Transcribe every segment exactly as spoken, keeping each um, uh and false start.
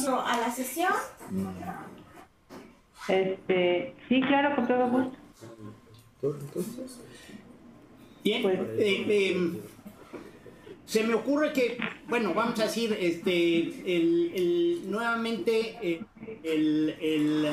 registro a la sesión? Este, sí, claro, con todo gusto. Bien, pues, eh, eh, se me ocurre que, bueno, vamos a decir, este, el, el, nuevamente, eh, el, el,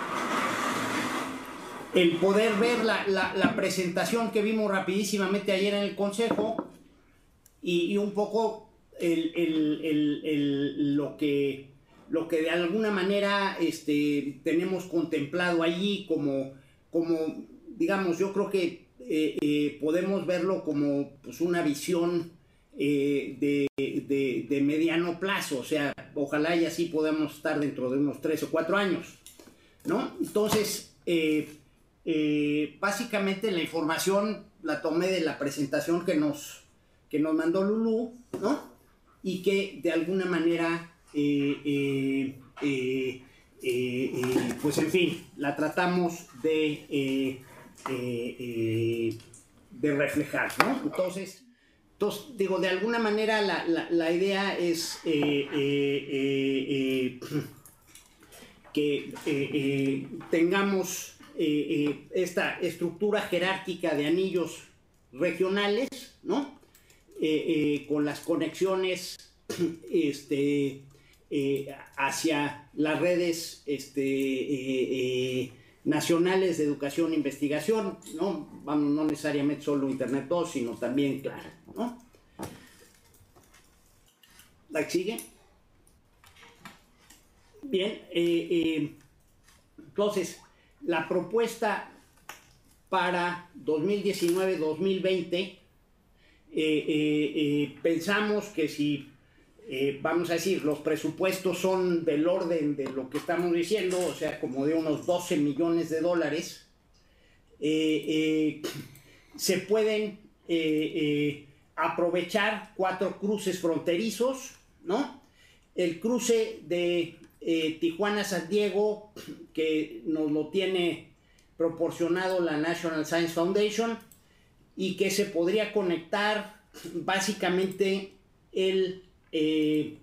el poder ver la, la, la presentación que vimos rapidísimamente ayer en el Consejo y, y un poco el, el, el, el, lo que... lo que de alguna manera este, tenemos contemplado allí como, como, digamos, yo creo que eh, eh, podemos verlo como pues, una visión eh, de, de, de mediano plazo, o sea, ojalá y así podamos estar dentro de unos tres o cuatro años, ¿no? Entonces, eh, eh, básicamente la información la tomé de la presentación que nos, que nos mandó Lulú, ¿no? Y que de alguna manera... Eh, eh, eh, eh, eh, pues en fin, la tratamos de, eh, eh, eh, de reflejar, ¿no? Entonces, entonces, digo, de alguna manera la, la, la idea es eh, eh, eh, eh, que eh, eh, tengamos eh, eh, esta estructura jerárquica de anillos regionales, ¿no? Eh, eh, con las conexiones este, Eh, hacia las redes este, eh, eh, nacionales de educación e investigación, ¿no? Vamos, no necesariamente solo Internet dos, sino también, claro, ¿no? ¿La que sigue? Bien, eh, eh, entonces, la propuesta para dos mil diecinueve dos mil veinte, eh, eh, eh, pensamos que si Eh, vamos a decir, los presupuestos son del orden de lo que estamos diciendo, o sea, como de unos doce millones de dólares, eh, eh, se pueden eh, eh, aprovechar cuatro cruces fronterizos, ¿no? El cruce de eh, Tijuana-San Diego, que nos lo tiene proporcionado la National Science Foundation, y que se podría conectar básicamente el... Eh,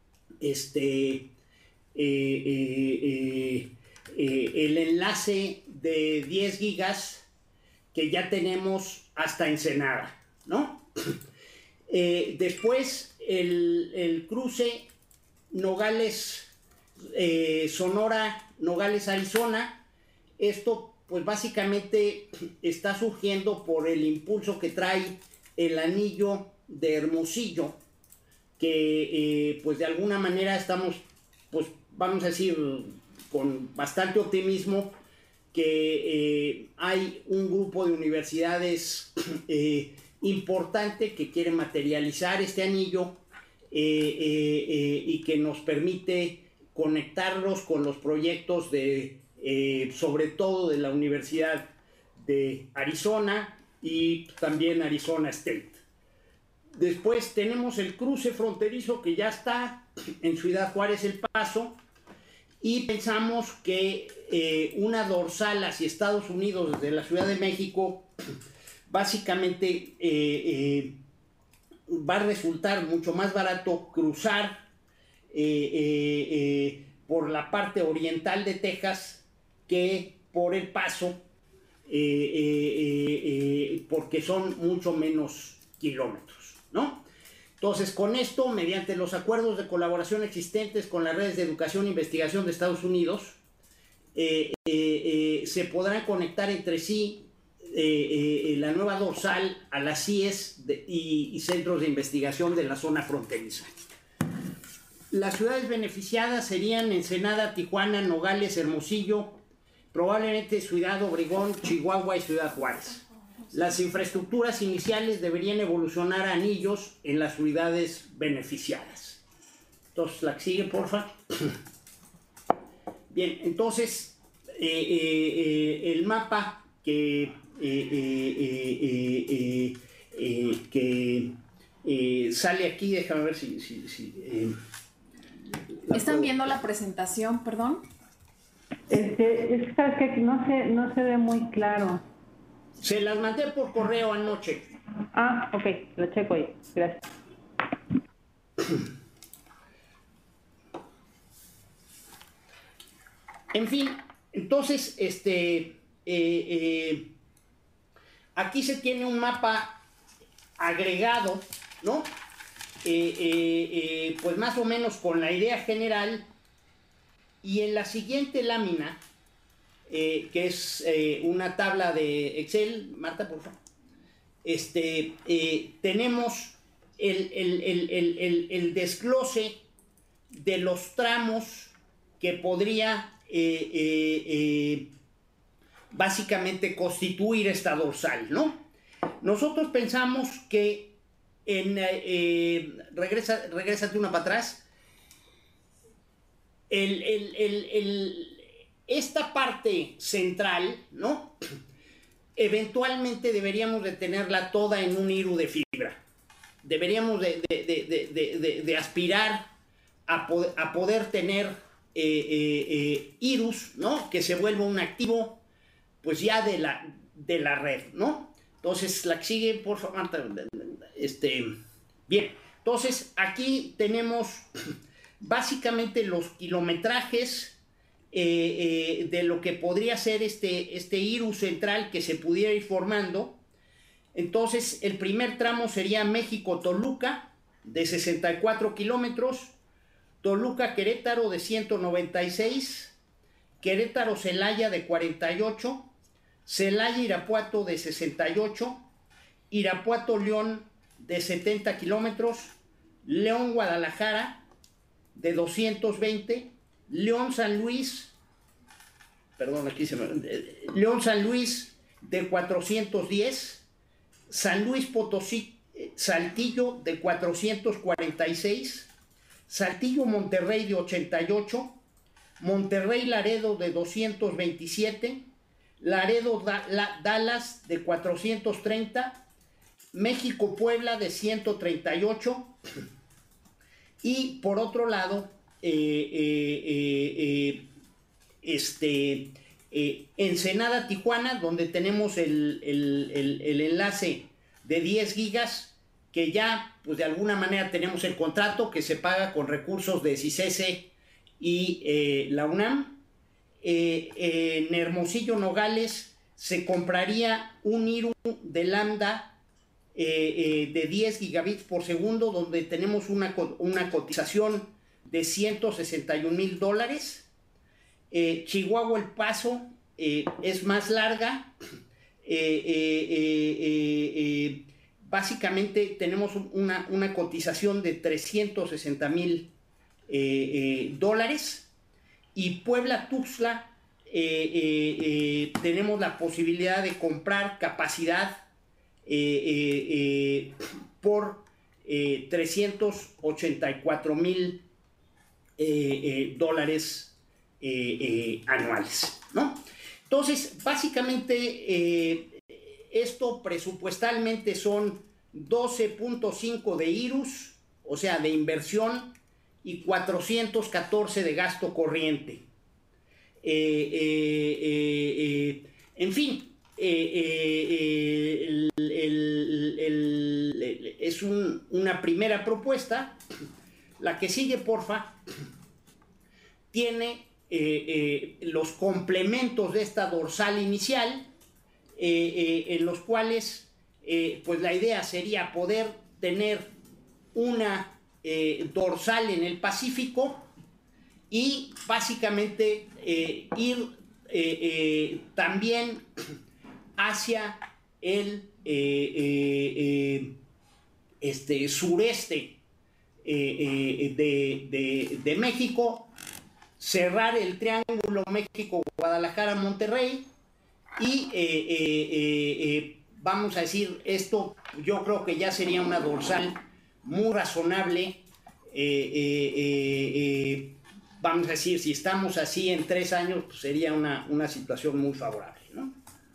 este, eh, eh, eh, eh, el enlace de diez gigas que ya tenemos hasta Ensenada, ¿no? Eh, después el, el cruce Nogales, eh, Sonora, Nogales, Arizona. Esto pues básicamente está surgiendo por el impulso que trae el anillo de Hermosillo, que eh, pues de alguna manera estamos, pues vamos a decir con bastante optimismo, que eh, hay un grupo de universidades eh, importante que quiere materializar este anillo eh, eh, eh, y que nos permite conectarlos con los proyectos de, eh, sobre todo de la Universidad de Arizona y también Arizona State. Después tenemos el cruce fronterizo que ya está en Ciudad Juárez, El Paso, y pensamos que eh, una dorsal hacia Estados Unidos desde la Ciudad de México básicamente eh, eh, va a resultar mucho más barato cruzar eh, eh, eh, por la parte oriental de Texas que por El Paso, eh, eh, eh, eh, porque son mucho menos kilómetros, ¿no? Entonces, con esto, mediante los acuerdos de colaboración existentes con las redes de educación e investigación de Estados Unidos, eh, eh, eh, se podrán conectar entre sí eh, eh, la nueva dorsal a las C I E S de, y, y centros de investigación de la zona fronteriza. Las ciudades beneficiadas serían Ensenada, Tijuana, Nogales, Hermosillo, probablemente Ciudad Obregón, Chihuahua y Ciudad Juárez. Las infraestructuras iniciales deberían evolucionar a anillos en las unidades beneficiadas. Entonces, la que sigue, porfa. Bien, entonces, eh, eh, eh, el mapa que, eh, eh, eh, eh, eh, que eh, sale aquí, déjame ver si... si, si eh, ¿Están puedo... viendo la presentación, perdón? Este, es que no se, no se ve muy claro. Se las mandé por correo anoche. Ah, ok, lo checo ahí. Gracias. En fin, entonces, este, eh, eh, aquí se tiene un mapa agregado, ¿no? Eh, eh, eh, pues más o menos con la idea general, y en la siguiente lámina, eh, que es eh, una tabla de Excel, Marta, por favor, este, eh, tenemos el, el, el, el, el, el desglose de los tramos que podría eh, eh, eh, básicamente constituir esta dorsal, ¿no? Nosotros pensamos que en, eh, regresa, regrésate una para atrás, el, el, el, el, esta parte central, ¿no? Eventualmente deberíamos de tenerla toda en un hilo de fibra. Deberíamos de, de, de, de, de, de aspirar a, poder, a poder tener eh, eh, eh, hilos, ¿no? Que se vuelva un activo, pues ya de la, de la red, ¿no? Entonces, la que sigue, por favor, Marta. Este, bien, entonces aquí tenemos básicamente los kilometrajes eh, eh, de lo que podría ser este, este hilo central que se pudiera ir formando. Entonces, el primer tramo sería México-Toluca, de sesenta y cuatro kilómetros, Toluca-Querétaro, de ciento noventa y seis, Querétaro-Celaya, de cuarenta y ocho, Celaya-Irapuato, de sesenta y ocho, Irapuato-León, de setenta kilómetros, León-Guadalajara, de doscientos veinte, León-San Luis, perdón, aquí se me... León-San Luis, de cuatrocientos diez, San Luis Potosí, Saltillo, de cuatrocientos cuarenta y seis, Saltillo Monterrey, de ochenta y ocho, Monterrey Laredo, de doscientos veintisiete, Laredo da la Dallas, de cuatrocientos treinta, México Puebla, de ciento treinta y ocho, y por otro lado, eh, eh, eh, eh, este... Eh, Ensenada Tijuana, donde tenemos el, el, el, el enlace de diez gigas, que ya pues de alguna manera tenemos el contrato que se paga con recursos de CICESE y eh, la UNAM. Eh, eh, en Hermosillo Nogales se compraría un hilo de lambda eh, eh, de diez gigabits por segundo, donde tenemos una, una cotización de ciento sesenta y un mil dólares. Eh, Chihuahua El Paso eh, es más larga, eh, eh, eh, eh, eh, básicamente tenemos una, una cotización de trescientos sesenta mil eh, eh, dólares, y Puebla Tuxtla eh, eh, eh, tenemos la posibilidad de comprar capacidad eh, eh, eh, por eh, trescientos ochenta y cuatro mil eh, eh, dólares Eh, eh, anuales, ¿no? Entonces, básicamente, eh, esto presupuestalmente son doce punto cinco de I R U S, o sea, de inversión, y cuatrocientos catorce de gasto corriente. Eh, eh, eh, eh, en fin, eh, eh, el, el, el, el, es un, una primera propuesta. La que sigue, porfa, tiene Eh, eh, los complementos de esta dorsal inicial, eh, eh, en los cuales eh, pues la idea sería poder tener una eh, dorsal en el Pacífico y básicamente eh, ir eh, eh, también hacia el eh, eh, eh, este, sureste eh, eh, de, de, de México, cerrar el triángulo México, Guadalajara, Monterrey, y eh, eh, eh, eh, vamos a decir, esto yo creo que ya sería una dorsal muy razonable. eh, eh, eh, eh, vamos a decir, si estamos así en tres años, pues sería una, una situación muy favorable, ¿no?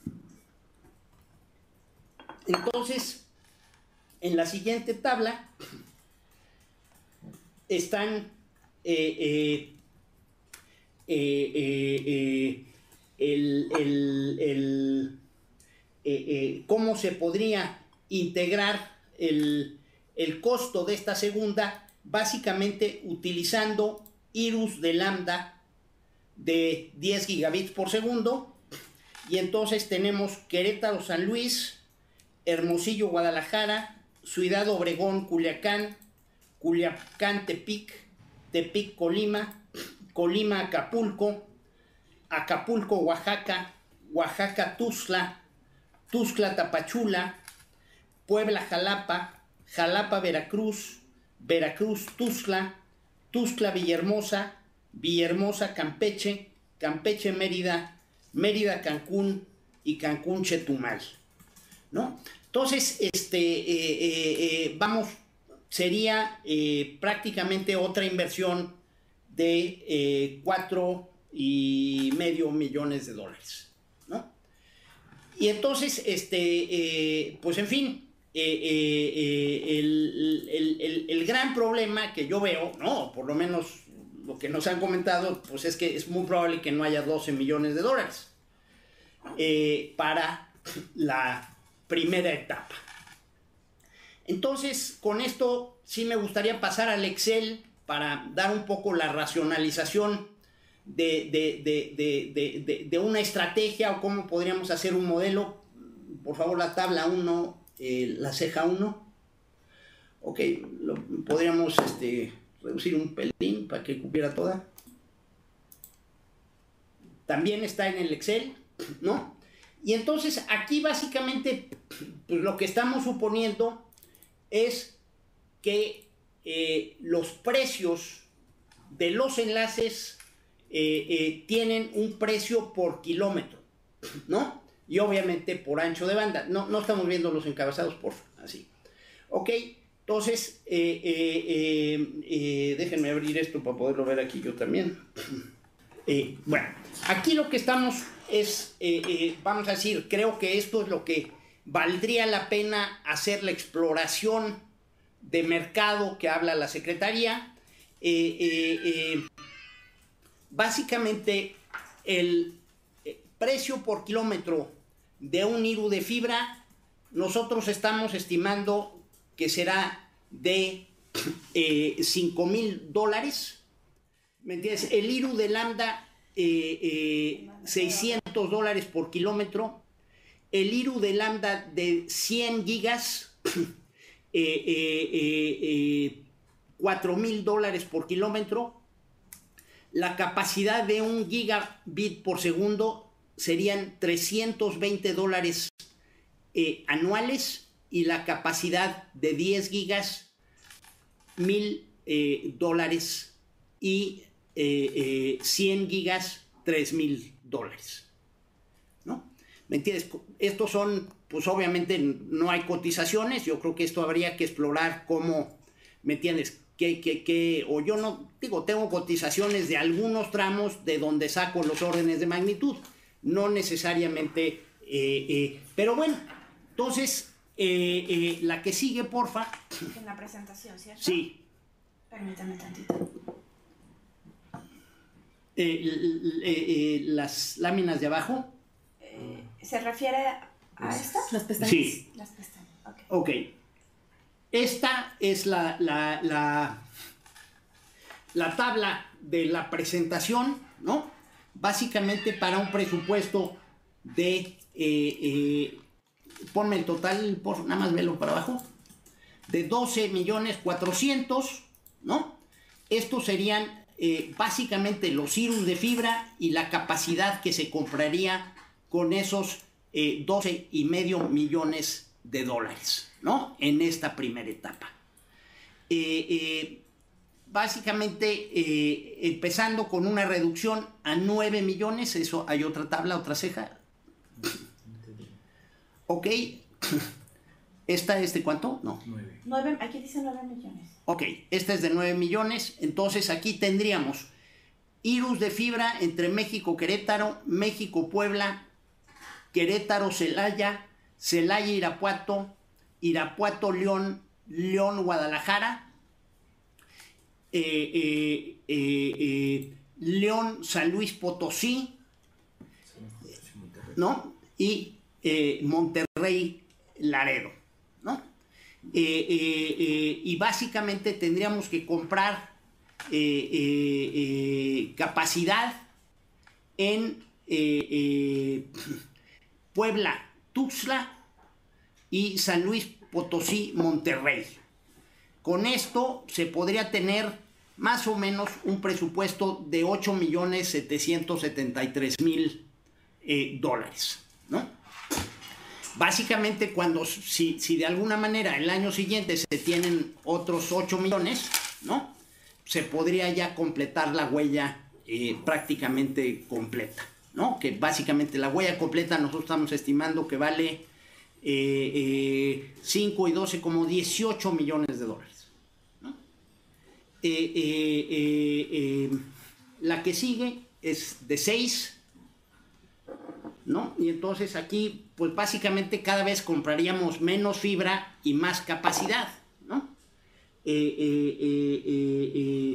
Entonces, en la siguiente tabla están eh, eh, Eh, eh, eh, el, el, el, eh, eh, cómo se podría integrar el, el costo de esta segunda, básicamente utilizando I R U S de lambda de diez gigabits por segundo. Y entonces tenemos Querétaro, San Luis, Hermosillo, Guadalajara, Ciudad Obregón, Culiacán, Culiacán, Tepic, Tepic, Colima, Colima, Acapulco, Acapulco, Oaxaca, Oaxaca, Tuxtla, Tuxtla, Tapachula, Puebla, Jalapa, Jalapa, Veracruz, Veracruz, Tuxtla, Tuxtla, Villahermosa, Villahermosa, Campeche, Campeche, Mérida, Mérida, Cancún y Cancún, Chetumal, ¿no? Entonces, este, eh, eh, eh, vamos, sería eh, prácticamente otra inversión de eh, cuatro y medio millones de dólares, ¿no? Y entonces, este, eh, pues en fin, eh, eh, eh, el, el, el, el gran problema que yo veo, ¿no? Por lo menos lo que nos han comentado, pues es que es muy probable que no haya doce millones de dólares eh, para la primera etapa. Entonces, con esto sí me gustaría pasar al Excel para dar un poco la racionalización de, de, de, de, de, de, de una estrategia o cómo podríamos hacer un modelo. Por favor, la tabla uno, eh, la ceja uno. Ok, lo, podríamos este, reducir un pelín para que cupiera toda. También está en el Excel, ¿no? Y entonces aquí básicamente pues, lo que estamos suponiendo es que eh, los precios de los enlaces eh, eh, tienen un precio por kilómetro, ¿no? Y obviamente por ancho de banda. No, no estamos viendo los encabezados, por así. Ok, entonces, eh, eh, eh, eh, déjenme abrir esto para poderlo ver aquí yo también. Eh, bueno, aquí lo que estamos es, eh, eh, vamos a decir, creo que esto es lo que valdría la pena hacer la exploración de mercado que habla la Secretaría. Eh, eh, eh, básicamente, el precio por kilómetro de un I R U de fibra, nosotros estamos estimando que será de eh, cinco mil dólares. ¿Me entiendes? El I R U de lambda, eh, eh, seiscientos dólares por kilómetro. El I R U de lambda de cien gigas, eh, eh, eh, eh, cuatro mil dólares por kilómetro. La capacidad de un gigabit por segundo serían trescientos veinte dólares eh, anuales, y la capacidad de diez gigas, mil eh, dólares, y eh, eh, cien gigas, tres mil dólares, ¿no? ¿Me entiendes? Estos son, pues obviamente no hay cotizaciones. Yo creo que esto habría que explorar cómo, ¿me entiendes? Que, que, que, o yo no, digo, tengo cotizaciones de algunos tramos de donde saco los órdenes de magnitud, no necesariamente, eh, eh, pero bueno, entonces, eh, eh, la que sigue, porfa. En la presentación, ¿cierto? Sí. Permítame tantito. Eh, eh, eh, las láminas de abajo. Eh, ¿Se refiere a esta? Las pestañas. Sí. Las pestañas, ok. Ok. Esta es la, la, la, la tabla de la presentación, ¿no? Básicamente para un presupuesto de, eh, eh, ponme el total, por, nada más velo para abajo, de doce millones cuatrocientos, ¿no? Estos serían eh, básicamente los I R Us de fibra y la capacidad que se compraría con esos eh, doce y medio millones de dólares, ¿no? En esta primera etapa. Eh, eh, básicamente, eh, empezando con una reducción a nueve millones, eso hay otra tabla, otra ceja. Ok. ¿Esta es de cuánto? No. nueve, aquí dice nueve millones. Ok, esta es de nueve millones, entonces aquí tendríamos I R Us de fibra entre México, Querétaro, México, Puebla, Querétaro, Celaya, Celaya, Irapuato, Irapuato, León, León, Guadalajara, eh, eh, eh, eh, León, San Luis Potosí, ¿no? Y eh, Monterrey, Laredo, ¿no? Eh, eh, eh, y básicamente tendríamos que comprar eh, eh, eh, capacidad en eh, eh, Puebla, Tuxtla y San Luis Potosí, Monterrey. Con esto se podría tener más o menos un presupuesto de ocho millones setecientos setenta y tres mil eh, dólares, ¿no? Básicamente, cuando si, si de alguna manera el año siguiente se tienen otros ocho millones, ¿no?, se podría ya completar la huella eh, prácticamente completa, ¿no? Que básicamente la huella completa nosotros estamos estimando que vale eh, eh, cinco y doce, como dieciocho millones de dólares, ¿no? Eh, eh, eh, eh, la que sigue es de seis, ¿no? Y entonces aquí, pues básicamente cada vez compraríamos menos fibra y más capacidad, ¿no? Eh, eh, eh, eh, eh,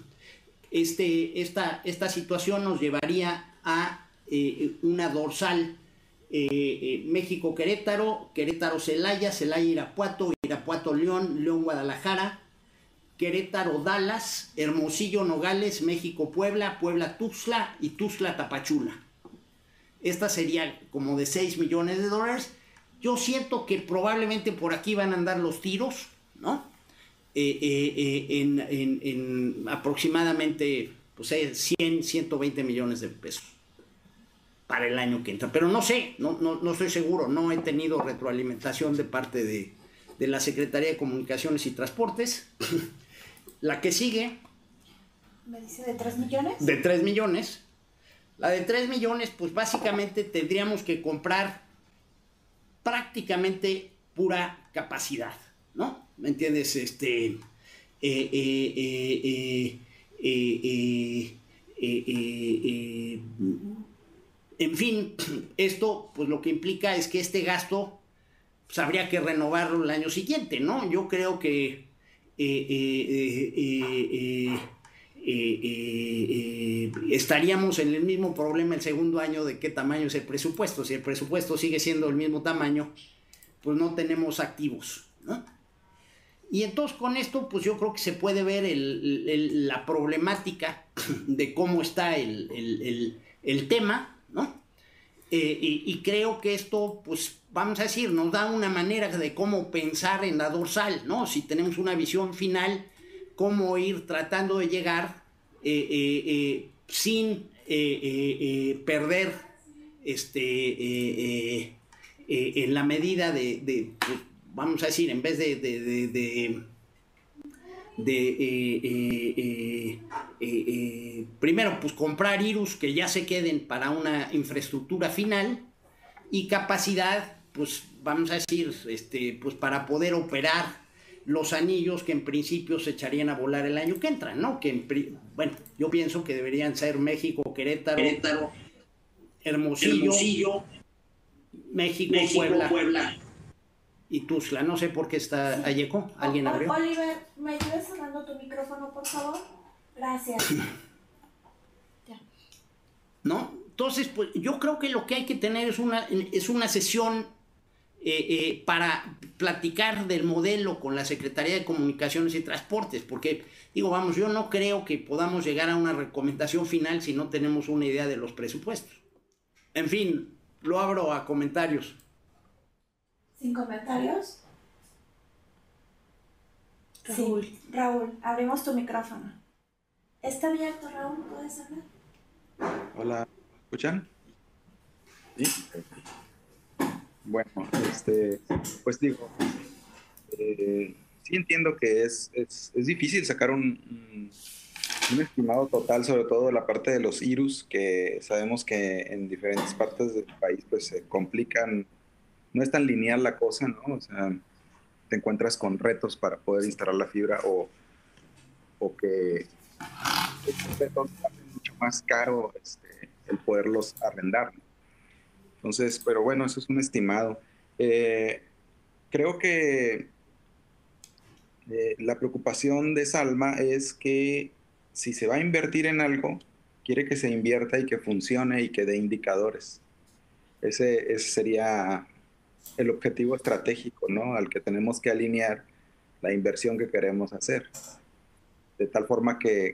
este, esta, esta situación nos llevaría a eh, una dorsal eh, eh, México-Querétaro, Querétaro-Celaya, Celaya-Irapuato, Irapuato-León, León-Guadalajara, Querétaro-Dallas, Hermosillo-Nogales, México-Puebla, Puebla-Tuxtla y Tuxtla-Tapachula. Esta sería como de seis millones de dólares. Yo siento que probablemente por aquí van a andar los tiros, ¿no? Eh, eh, eh, en, en, en aproximadamente pues, cien, ciento veinte millones de pesos para el año que entra. Pero no sé, no, no, no estoy seguro, no he tenido retroalimentación de parte de, de la Secretaría de Comunicaciones y Transportes. La que sigue... ¿Me dice de tres millones? De tres millones. La de tres millones, pues básicamente tendríamos que comprar prácticamente pura capacidad, ¿no? ¿Me entiendes? Este, eh, eh, eh, eh, eh, eh, eh, eh, en fin, esto pues lo que implica es que este gasto pues, habría que renovarlo el año siguiente, ¿no? Yo creo que eh, eh, eh, eh, eh, eh, eh, estaríamos en el mismo problema el segundo año de qué tamaño es el presupuesto. Si el presupuesto sigue siendo el mismo tamaño, pues no tenemos activos, ¿no? Y entonces con esto, pues yo creo que se puede ver el, el, la problemática de cómo está el, el, el, el tema, ¿no? Eh, y, y creo que esto, pues vamos a decir, nos da una manera de cómo pensar en la dorsal, ¿no? Si tenemos una visión final, cómo ir tratando de llegar eh, eh, eh, sin eh, eh, eh, perder este, eh, eh, eh, en la medida de, de pues, vamos a decir, en vez de, de, de, de, de eh, eh, eh, eh, eh, primero, pues comprar I R Us que ya se queden para una infraestructura final y capacidad, pues vamos a decir, este, pues para poder operar los anillos que en principio se echarían a volar el año que entra, ¿no? Que en, bueno, yo pienso que deberían ser México, Querétaro, Querétaro Hermosillo, Hermosillo, México, México Puebla. Puebla y Tuxtla. No sé por qué está sí. Ayeco. ¿Alguien o, abrió? Oliver, ¿me ayudas cerrando tu micrófono, por favor? Gracias. Ya. ¿No? Entonces, pues yo creo que lo que hay que tener es una, es una sesión eh, eh, para platicar del modelo con la Secretaría de Comunicaciones y Transportes, porque, digo, vamos, yo no creo que podamos llegar a una recomendación final si no tenemos una idea de los presupuestos. En fin, lo abro a comentarios. ¿Sin comentarios? Raúl. Sí, Raúl, abrimos tu micrófono. ¿Está abierto, Raúl? ¿Puedes hablar? Hola, ¿me escuchan? Sí. Bueno, este, pues digo, eh, sí entiendo que es, es, es difícil sacar un, un, un estimado total, sobre todo la parte de los I R Us, que sabemos que en diferentes partes del país pues se complican. No es tan lineal la cosa, ¿no? O sea, te encuentras con retos para poder instalar la fibra o, o que estos retos hacen mucho más caro este, el poderlos arrendar, ¿no? Entonces, pero bueno, eso es un estimado. Eh, creo que eh, la preocupación de Salma es que si se va a invertir en algo, quiere que se invierta y que funcione y que dé indicadores. Ese, ese sería el objetivo estratégico, ¿no? Al que tenemos que alinear la inversión que queremos hacer. De tal forma que,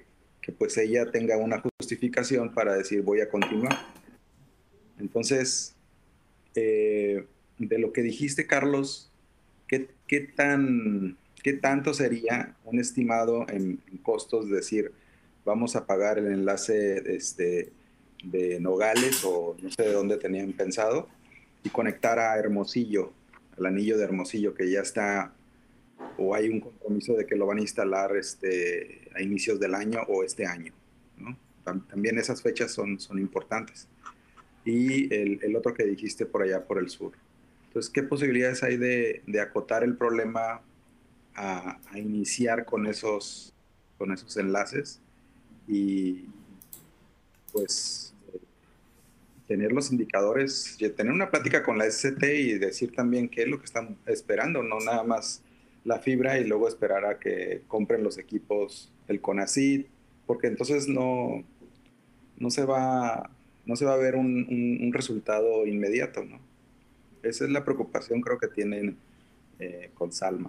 que pues ella tenga una justificación para decir voy a continuar. Entonces, eh, de lo que dijiste, Carlos, ¿qué, qué, tan, ¿qué tanto sería un estimado en, en costos? Decir, vamos a pagar el enlace este, de Nogales o no sé de dónde tenían pensado y conectar a Hermosillo, al anillo de Hermosillo, que ya está, o hay un compromiso de que lo van a instalar este, a inicios del año o este año, ¿no? También esas fechas son, son importantes. Y el, el otro que dijiste por allá, por el sur. Entonces, ¿qué posibilidades hay de, de acotar el problema a, a iniciar con esos, con esos enlaces? Y pues tener los indicadores, tener una plática con la S C T y decir también qué es lo que están esperando, no nada más la fibra y luego esperar a que compren los equipos el CONACYT, porque entonces no, no se va, no se va a ver un, un, un resultado inmediato, ¿no? Esa es la preocupación, creo que tienen eh, con Salma.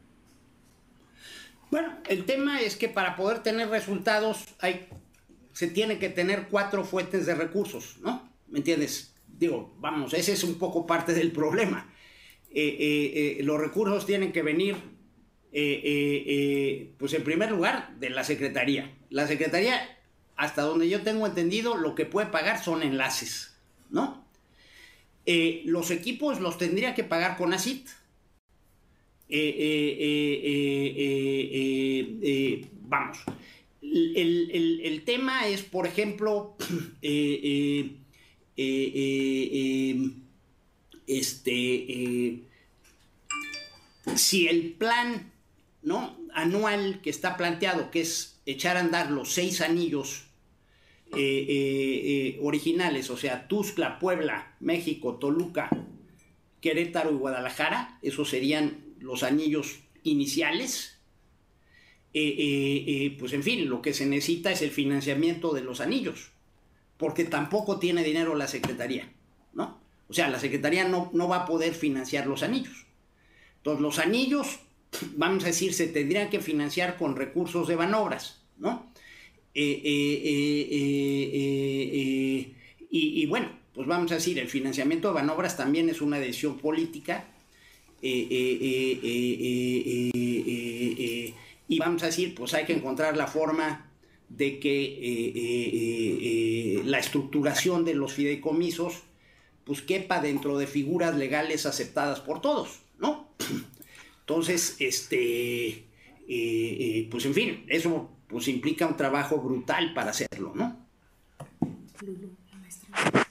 Bueno, el tema es que para poder tener resultados hay, se tiene que tener cuatro fuentes de recursos, ¿no? ¿Me entiendes? Digo, vamos, ese es un poco parte del problema. Eh, eh, eh, los recursos tienen que venir, eh, eh, eh, pues en primer lugar, de la Secretaría. La Secretaría, hasta donde yo tengo entendido, lo que puede pagar son enlaces, ¿no? Eh, los equipos los tendría que pagar CONACYT. Eh, eh, eh, eh, eh, eh, vamos, el, el, el tema es, por ejemplo, eh, eh, eh, eh, eh, este, eh, si el plan, ¿no?, anual que está planteado, que es echar a andar los seis anillos eh, eh, eh, originales, o sea, Tuxtla, Puebla, México, Toluca, Querétaro y Guadalajara, esos serían los anillos iniciales, eh, eh, eh, pues en fin, lo que se necesita es el financiamiento de los anillos, porque tampoco tiene dinero la Secretaría, ¿no? O sea, la Secretaría no, no va a poder financiar los anillos. Entonces, los anillos, vamos a decir, se tendrían que financiar con recursos de Banobras, ¿no? Eh, eh, eh, eh, eh, eh, y, y bueno, pues vamos a decir, el financiamiento de Banobras también es una decisión política, eh, eh, eh, eh, eh, eh, eh, y vamos a decir, pues hay que encontrar la forma de que eh, eh, eh, la estructuración de los fideicomisos pues quepa dentro de figuras legales aceptadas por todos, ¿no? Entonces, este, eh, eh, pues en fin, eso pues implica un trabajo brutal para hacerlo, ¿no? Lulu, la maestra.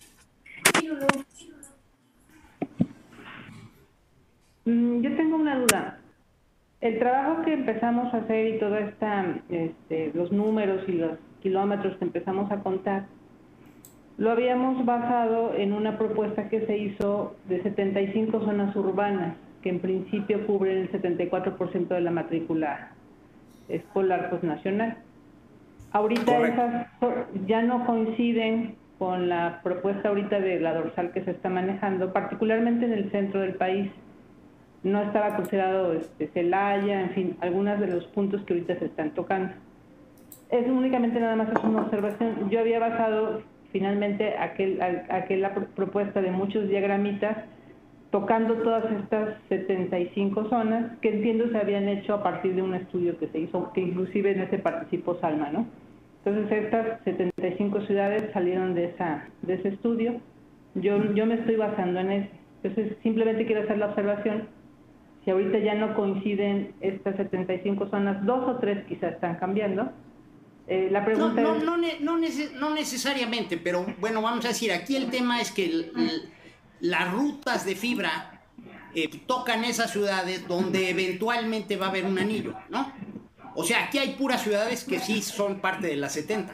Mm, Yo tengo una duda. El trabajo que empezamos a hacer y toda esta, este, los números y los kilómetros que empezamos a contar, lo habíamos basado en una propuesta que se hizo de setenta y cinco zonas urbanas, que en principio cubren el setenta y cuatro por ciento de la matrícula escolar pues, nacional. Ahorita Correcto. esas ya no coinciden con la propuesta ahorita de la dorsal que se está manejando, particularmente en el centro del país. No estaba considerado este, Celaya, en fin, algunos de los puntos que ahorita se están tocando. Es únicamente nada más es una observación. Yo había basado finalmente aquel, aquella propuesta de muchos diagramitas tocando todas estas setenta y cinco zonas que entiendo se habían hecho a partir de un estudio que se hizo, que inclusive en ese participó Salma, ¿no? Entonces estas setenta y cinco ciudades salieron de, esa, de ese estudio. Yo, yo me estoy basando en ese. Entonces simplemente quiero hacer la observación. Si ahorita ya no coinciden estas setenta y cinco zonas, dos o tres quizás están cambiando. Eh, la pregunta no, no, es... no, ne- no, nece- no necesariamente, pero bueno, vamos a decir, aquí el tema es que el- el- las rutas de fibra eh, tocan esas ciudades donde eventualmente va a haber un anillo, ¿no? O sea, aquí hay puras ciudades que sí son parte de las setenta.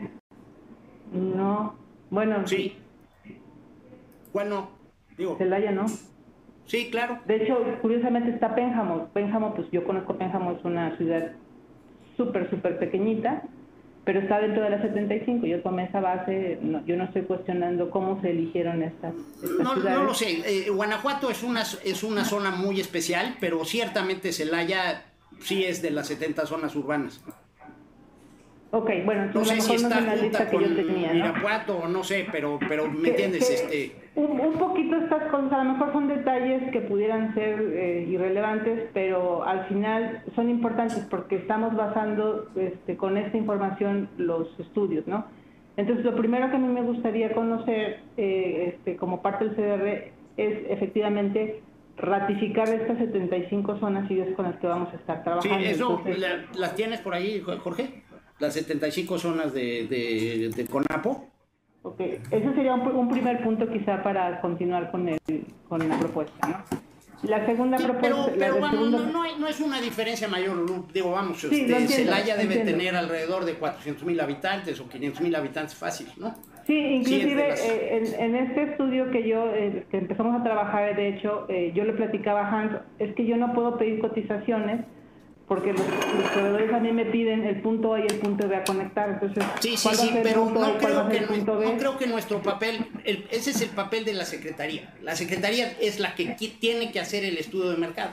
No, bueno, Sí. Bueno, digo, Celaya no. sí, claro. De hecho, curiosamente está Pénjamo. Pénjamo, pues yo conozco Pénjamo, es una ciudad súper, súper pequeñita, pero está dentro de las setenta y cinco. Yo tomé esa base, no, yo no estoy cuestionando cómo se eligieron estas, estas No, ciudades. no lo sé, eh, Guanajuato es una, es una zona muy especial, pero ciertamente Celaya sí es de las setenta zonas urbanas. Ok, bueno, No entonces sé a si lo mejor no está es en la junta lista que con yo tenía, ¿no? Irapuato o no sé, pero, pero ¿me Que- entiendes? que Este, un, un poquito estas cosas, a lo mejor son detalles que pudieran ser eh, irrelevantes, pero al final son importantes porque estamos basando este, con esta información los estudios, ¿no? Entonces, lo primero que a mí me gustaría conocer eh, este, como parte del C D R es efectivamente ratificar estas setenta y cinco zonas y es con las que vamos a estar sí, trabajando. eso, Entonces, la- ¿las tienes por ahí, Jorge? Las setenta y cinco zonas de, de, de CONAPO. ok, ese sería un, un primer punto quizá para continuar con, el, con la propuesta, ¿no? La segunda Sí, propuesta... pero, la pero del vamos, segundo- no, no, hay- no es una diferencia mayor, Lu. Digo, vamos, Sí, este, lo entiendo, Celaya debe entiendo. tener alrededor de cuatrocientos mil habitantes o quinientos mil habitantes fácil, ¿no? Sí, inclusive las- eh, en, en este estudio que yo, eh, que empezamos a trabajar, de hecho, eh, yo le platicaba a Hans, es que yo no puedo pedir cotizaciones porque los, los proveedores a mí me piden el punto A y el punto B a conectar, entonces, Sí, sí, ¿cuál va a sí, ser el pero punto A y no cuál va creo, a ser que, el punto no B? creo que nuestro papel, el- ese es el papel de la Secretaría. La Secretaría es la que qui- tiene que hacer el estudio de mercado.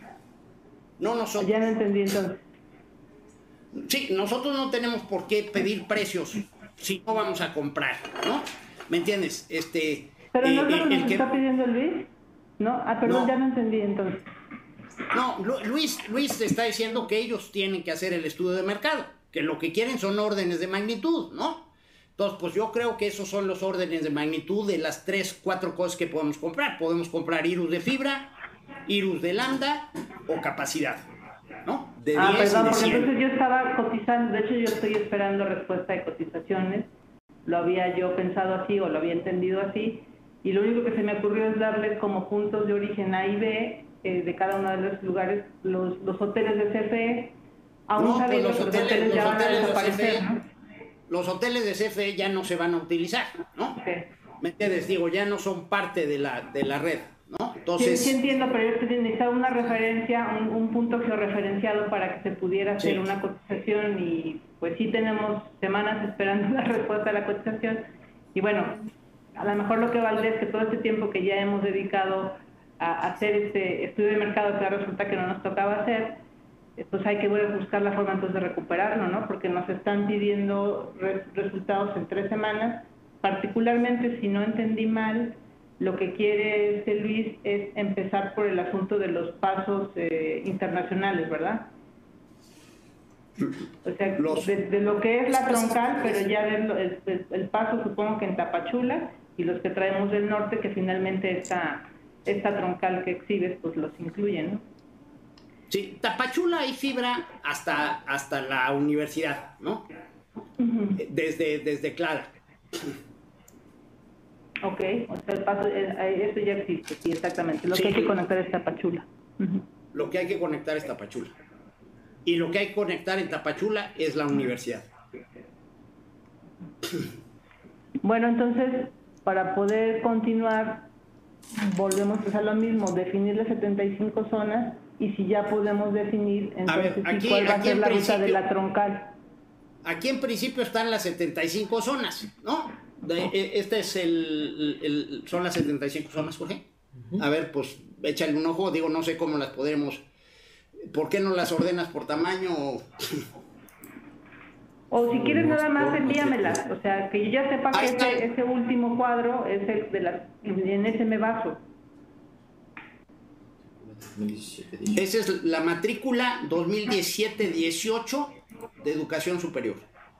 No nosotros. Ya no entendí entonces. Sí, nosotros no tenemos por qué pedir precios si no vamos a comprar, ¿no? ¿Me entiendes? Este, ¿Pero no eh, es lo que eh, el nos que- está pidiendo Luis? ¿No? Ah, perdón, No. ya no entendí entonces. No, Lu- Luis, Luis te está diciendo que ellos tienen que hacer el estudio de mercado, que lo que quieren son órdenes de magnitud, ¿no? Entonces, pues yo creo que esos son los órdenes de magnitud de las tres, cuatro cosas que podemos comprar. Podemos comprar IRUs de fibra, IRUs de lambda o capacidad, ¿no? De Ah, diez perdón, y de porque cien. entonces yo estaba cotizando, de hecho yo estoy esperando respuesta de cotizaciones, lo había yo pensado así o lo había entendido así, y lo único que se me ocurrió es darles como puntos de origen A y B eh, de cada uno de los lugares, los, los hoteles de C F E, aún No, pues sabiendo los que los hoteles, hoteles los ya van a hoteles de desaparecer, C F E, ¿no? los hoteles de C F E ya no se van a utilizar, ¿no? Ok. ¿Me entiendes? Digo, ya no son parte de la, de la red, ¿no? Sí, Entonces, sí entiendo, pero yo necesitaba una referencia, un, un punto georreferenciado para que se pudiera hacer Sí. una cotización y pues sí tenemos semanas esperando la respuesta a la cotización y bueno, a lo mejor lo que vale es que todo este tiempo que ya hemos dedicado a hacer este estudio de mercado que resulta que no nos tocaba hacer, pues hay que buscar la forma entonces de recuperarlo, ¿no? Porque nos están pidiendo re- resultados en tres semanas, particularmente si no entendí mal, lo que quiere este Luis es empezar por el asunto de los pasos eh, internacionales, ¿verdad? O sea, Los- de, de lo que es la troncal, pero ya del el, el- el paso supongo que en Tapachula, y los que traemos del norte, que finalmente esta, esta troncal que exhibes, pues los incluyen, ¿no? sí, Tapachula hay fibra hasta, hasta la universidad, ¿no? Ujú. Desde, desde Clara. Ok, o sea, el paso, eh, eso ya existe, sí, exactamente. Lo Sí. que hay que conectar es Tapachula. Ujú. Lo que hay que conectar es Tapachula. Y lo que hay que conectar en Tapachula es la universidad. Bueno, entonces, para poder continuar, volvemos a hacer lo mismo, definir las setenta y cinco zonas y si ya podemos definir, entonces, ver, aquí- sí, cuál va a aquí ser en la ruta de principio- la troncal. Aquí en principio están las setenta y cinco zonas, ¿no? De- e- este es el, el- son las setenta y cinco zonas, Jorge. A ver, pues échale un ojo, digo, no sé cómo las podremos. ¿Por qué no las ordenas por tamaño? o- O si quieres nada más por- envíamelas, o sea, que yo ya sepa que Ahí está. ese, ese último cuadro es el de la, en ese me baso. Esa es la matrícula dos mil diecisiete dieciocho de educación superior.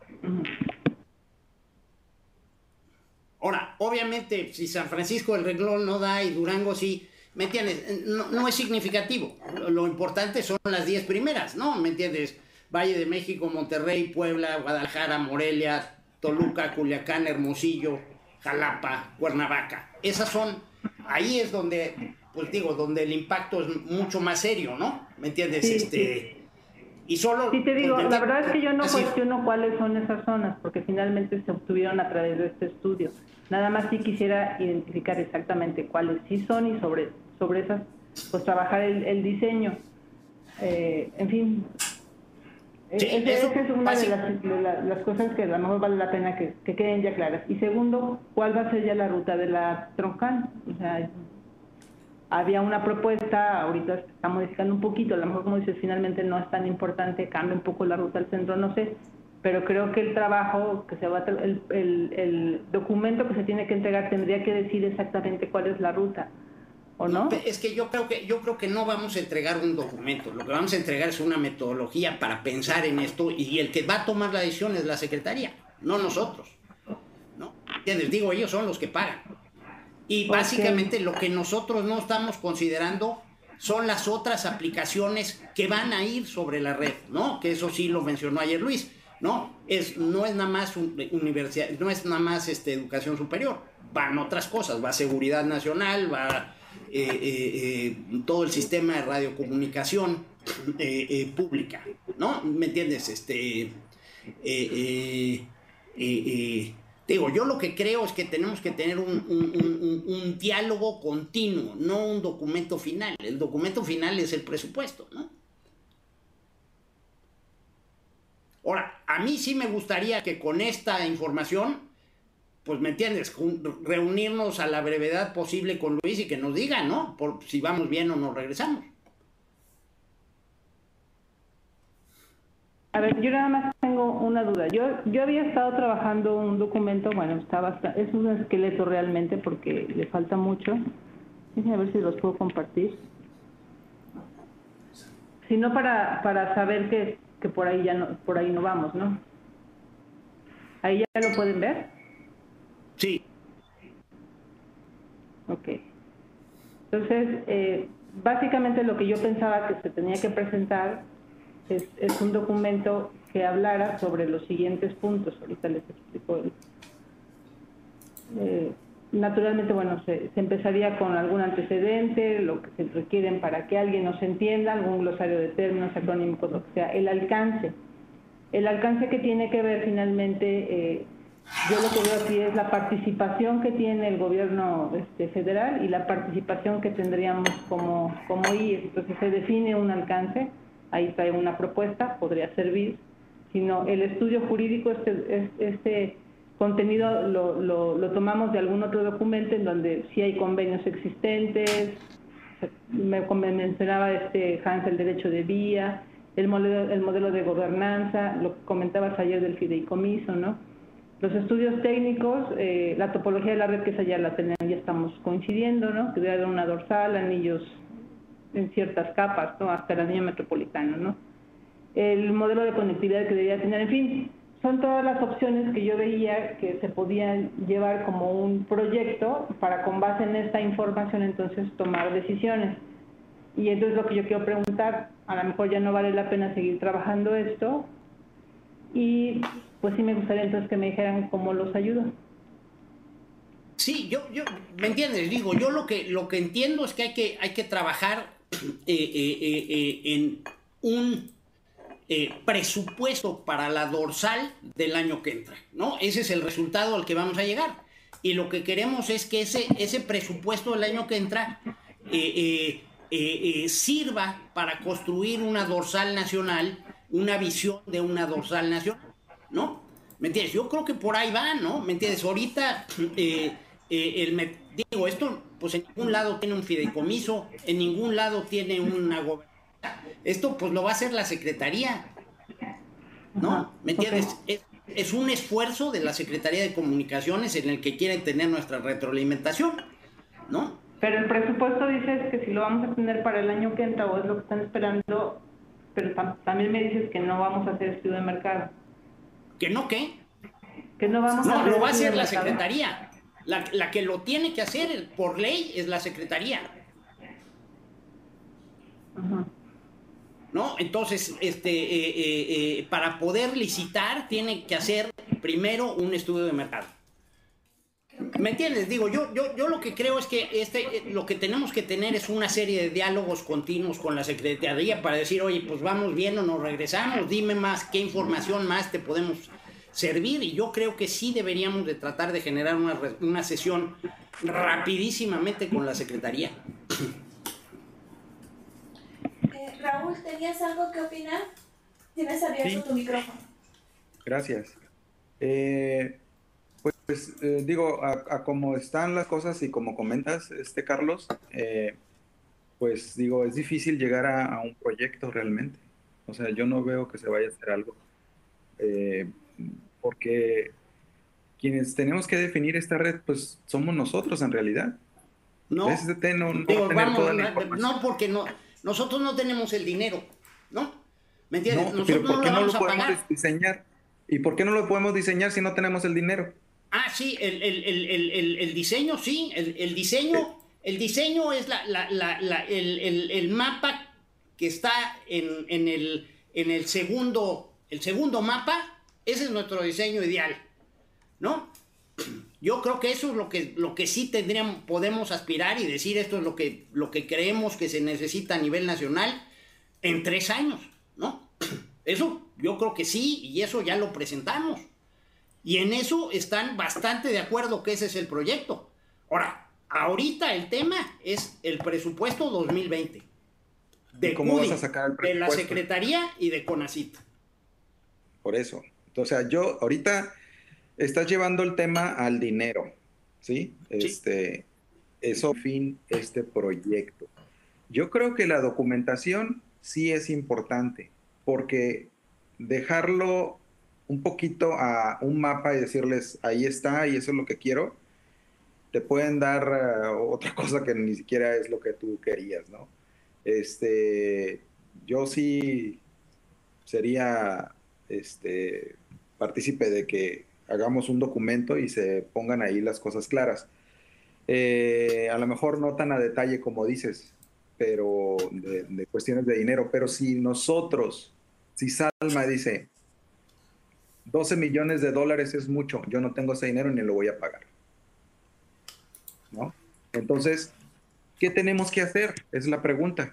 Ahora, obviamente, si San Francisco del Renglón no da y Durango sí, ¿me entiendes? No, no es significativo. Lo, lo importante son las diez primeras, ¿no? ¿Me entiendes? Valle de México, Monterrey, Puebla, Guadalajara, Morelia, Toluca, Culiacán, Hermosillo, Jalapa, Cuernavaca. Esas son, ahí es donde, pues digo, donde el impacto es mucho más serio, ¿no? ¿Me entiendes? Sí, este, y solo... Sí, te digo, pues, la verdad es que yo no así- cuestiono cuáles son esas zonas, porque finalmente se obtuvieron a través de este estudio. Nada más sí quisiera identificar exactamente cuáles sí son y sobre, sobre esas, pues trabajar el, el diseño. Eh, en fin, Sí, ese- eso esa es una de básic- las, de la- las cosas que a lo mejor vale la pena que, que queden ya claras. Y segundo, ¿cuál va a ser ya la ruta de la troncal? O sea, había una propuesta, ahorita se está modificando un poquito, a lo mejor como dices, finalmente no es tan importante, cambia un poco la ruta al centro, no sé, pero creo que el trabajo que se va a el, el, el documento que se tiene que entregar tendría que decir exactamente cuál es la ruta, ¿o no? Es que yo creo que yo creo que no vamos a entregar un documento, lo que vamos a entregar es una metodología para pensar en esto, y el que va a tomar la decisión es la Secretaría, no nosotros, ¿no? Les digo, ellos son los que pagan. Y básicamente okay. Lo que nosotros no estamos considerando son las otras aplicaciones que van a ir sobre la red, ¿no? Que eso sí lo mencionó ayer Luis, ¿no? Es, no es nada más un, universidad, no es nada más este, educación superior, van otras cosas, va seguridad nacional, va eh, eh, eh, todo el sistema de radiocomunicación eh, eh, pública, ¿no? ¿Me entiendes? Este, eh, eh, eh, eh, digo, yo lo que creo es que tenemos que tener un, un, un, un diálogo continuo, no un documento final. El documento final es el presupuesto, ¿no? Ahora, a mí sí me gustaría que con esta información, pues, ¿me entiendes? Reunirnos a la brevedad posible con Luis y que nos diga, ¿no? Por si vamos bien o nos regresamos. A ver, yo nada más tengo una duda. Yo yo había estado trabajando un documento, bueno, está bastante, es un esqueleto realmente porque le falta mucho. Déjenme a ver si los puedo compartir. Si no, para, para saber que, que por ahí ya no, por ahí no vamos, ¿no? ¿Ahí ya lo pueden ver? Sí. Ok. Entonces, eh, básicamente lo que yo pensaba que se tenía que presentar Es, es un documento que hablara sobre los siguientes puntos. Ahorita les explico. Eh, naturalmente, bueno, se, se empezaría con algún antecedente, lo que se requieren para que alguien nos entienda, algún glosario de términos, acrónimos, lo que sea, el alcance. El alcance que tiene que ver finalmente, eh, yo lo que veo aquí es la participación que tiene el gobierno este, federal y la participación que tendríamos como, como I E S. Entonces se define un alcance. Ahí trae una propuesta, podría servir, sino el estudio jurídico, este, este contenido lo, lo, lo tomamos de algún otro documento en donde sí hay convenios existentes, me mencionaba este Hans el derecho de vía, el modelo, el modelo de gobernanza, lo que comentabas ayer del fideicomiso, ¿no? Los estudios técnicos, eh, la topología de la red, que esa ya la tenemos, ya estamos coincidiendo, ¿no? Que debe haber una dorsal, anillos en ciertas capas, ¿no? Hasta el anillo metropolitano, ¿no? El modelo de conectividad que debería tener, en fin, son todas las opciones que yo veía que se podían llevar como un proyecto para, con base en esta información, entonces tomar decisiones. Y entonces lo que yo quiero preguntar, a lo mejor ya no vale la pena seguir trabajando esto, y pues sí me gustaría entonces que me dijeran cómo los ayudo. Sí, yo, yo, ¿me entiendes? Digo, yo lo que, lo que entiendo es que hay que, hay que trabajar eh, eh, eh, eh, en un eh, presupuesto para la dorsal del año que entra, ¿no? Ese es el resultado al que vamos a llegar. Y lo que queremos es que ese, ese presupuesto del año que entra eh, eh, eh, eh, sirva para construir una dorsal nacional, una visión de una dorsal nacional, ¿no? ¿Me entiendes? Yo creo que por ahí va, ¿no? ¿Me entiendes? Ahorita, eh, eh, el, me, digo, esto, pues en ningún lado tiene un fideicomiso, en ningún lado tiene una gobernanza. Esto, pues lo va a hacer la Secretaría, ¿no? ¿Me entiendes? Es, es un esfuerzo de la Secretaría de Comunicaciones en el que quieren tener nuestra retroalimentación, ¿no? Pero el presupuesto dices que si lo vamos a tener para el año que entra o es lo que están esperando, pero tam también me dices que no vamos a hacer estudio de mercado. ¿Que no qué? Que no vamos no, a hacer lo va a hacer la mercado. Secretaría. La, la que lo tiene que hacer por ley es la Secretaría. Uh-huh. ¿No? Entonces, este, eh, eh, eh, para poder licitar, tiene que hacer primero un estudio de mercado. ¿Me entiendes? Digo, yo, yo, yo lo que creo es que este, lo que tenemos que tener es una serie de diálogos continuos con la Secretaría para decir, oye, pues vamos bien o nos regresamos, dime más, qué información más te podemos servir. Y yo creo que sí deberíamos de tratar de generar una, una sesión rapidísimamente con la Secretaría. Eh, Raúl, ¿tenías algo que opinar? Tienes abierto sí. tu micrófono. Gracias. Eh... Pues eh, digo, a, a cómo están las cosas y como comentas, este Carlos, eh, pues digo, es difícil llegar a, a un proyecto realmente. O sea, yo no veo que se vaya a hacer algo. Eh, porque quienes tenemos que definir esta red, pues somos nosotros en realidad. No, S T no, no digo, va a tener vamos, toda la no, información. no, porque no, nosotros no tenemos el dinero, ¿no? ¿Me entiendes? No, nosotros pero ¿por qué no no lo lo vamos a podemos pagar. diseñar? ¿Y por qué no lo podemos diseñar si no tenemos el dinero? Ah, sí, el, el, el, el, el, el diseño, sí, el, el diseño, el diseño es la, la, la, la, el, el, el mapa que está en, en, el, en el segundo, el segundo mapa, ese es nuestro diseño ideal, ¿no? Yo creo que eso es lo que, lo que sí tendríamos, podemos aspirar y decir esto es lo que, lo que creemos que se necesita a nivel nacional en tres años, ¿no? Eso yo creo que sí, y eso ya lo presentamos. Y en eso están bastante de acuerdo que ese es el proyecto. Ahora, ahorita el tema es el presupuesto dos mil veinte. De ¿Cómo vas CUDI, a sacar el de la presupuesto? Secretaría y de CONACYT. Por eso. O sea, yo ahorita estás llevando el tema al dinero, ¿sí? Sí. Este, eso fin este proyecto. Yo creo que la documentación sí es importante, porque dejarlo un poquito a un mapa y decirles, ahí está y eso es lo que quiero, te pueden dar uh, otra cosa que ni siquiera es lo que tú querías, ¿no? Este, yo sí sería este, partícipe de que hagamos un documento y se pongan ahí las cosas claras. Eh, a lo mejor no tan a detalle como dices, pero de, de cuestiones de dinero, pero si nosotros, si Salma dice, doce millones de dólares es mucho, yo no tengo ese dinero ni lo voy a pagar, ¿no? Entonces, ¿qué tenemos que hacer? Es la pregunta.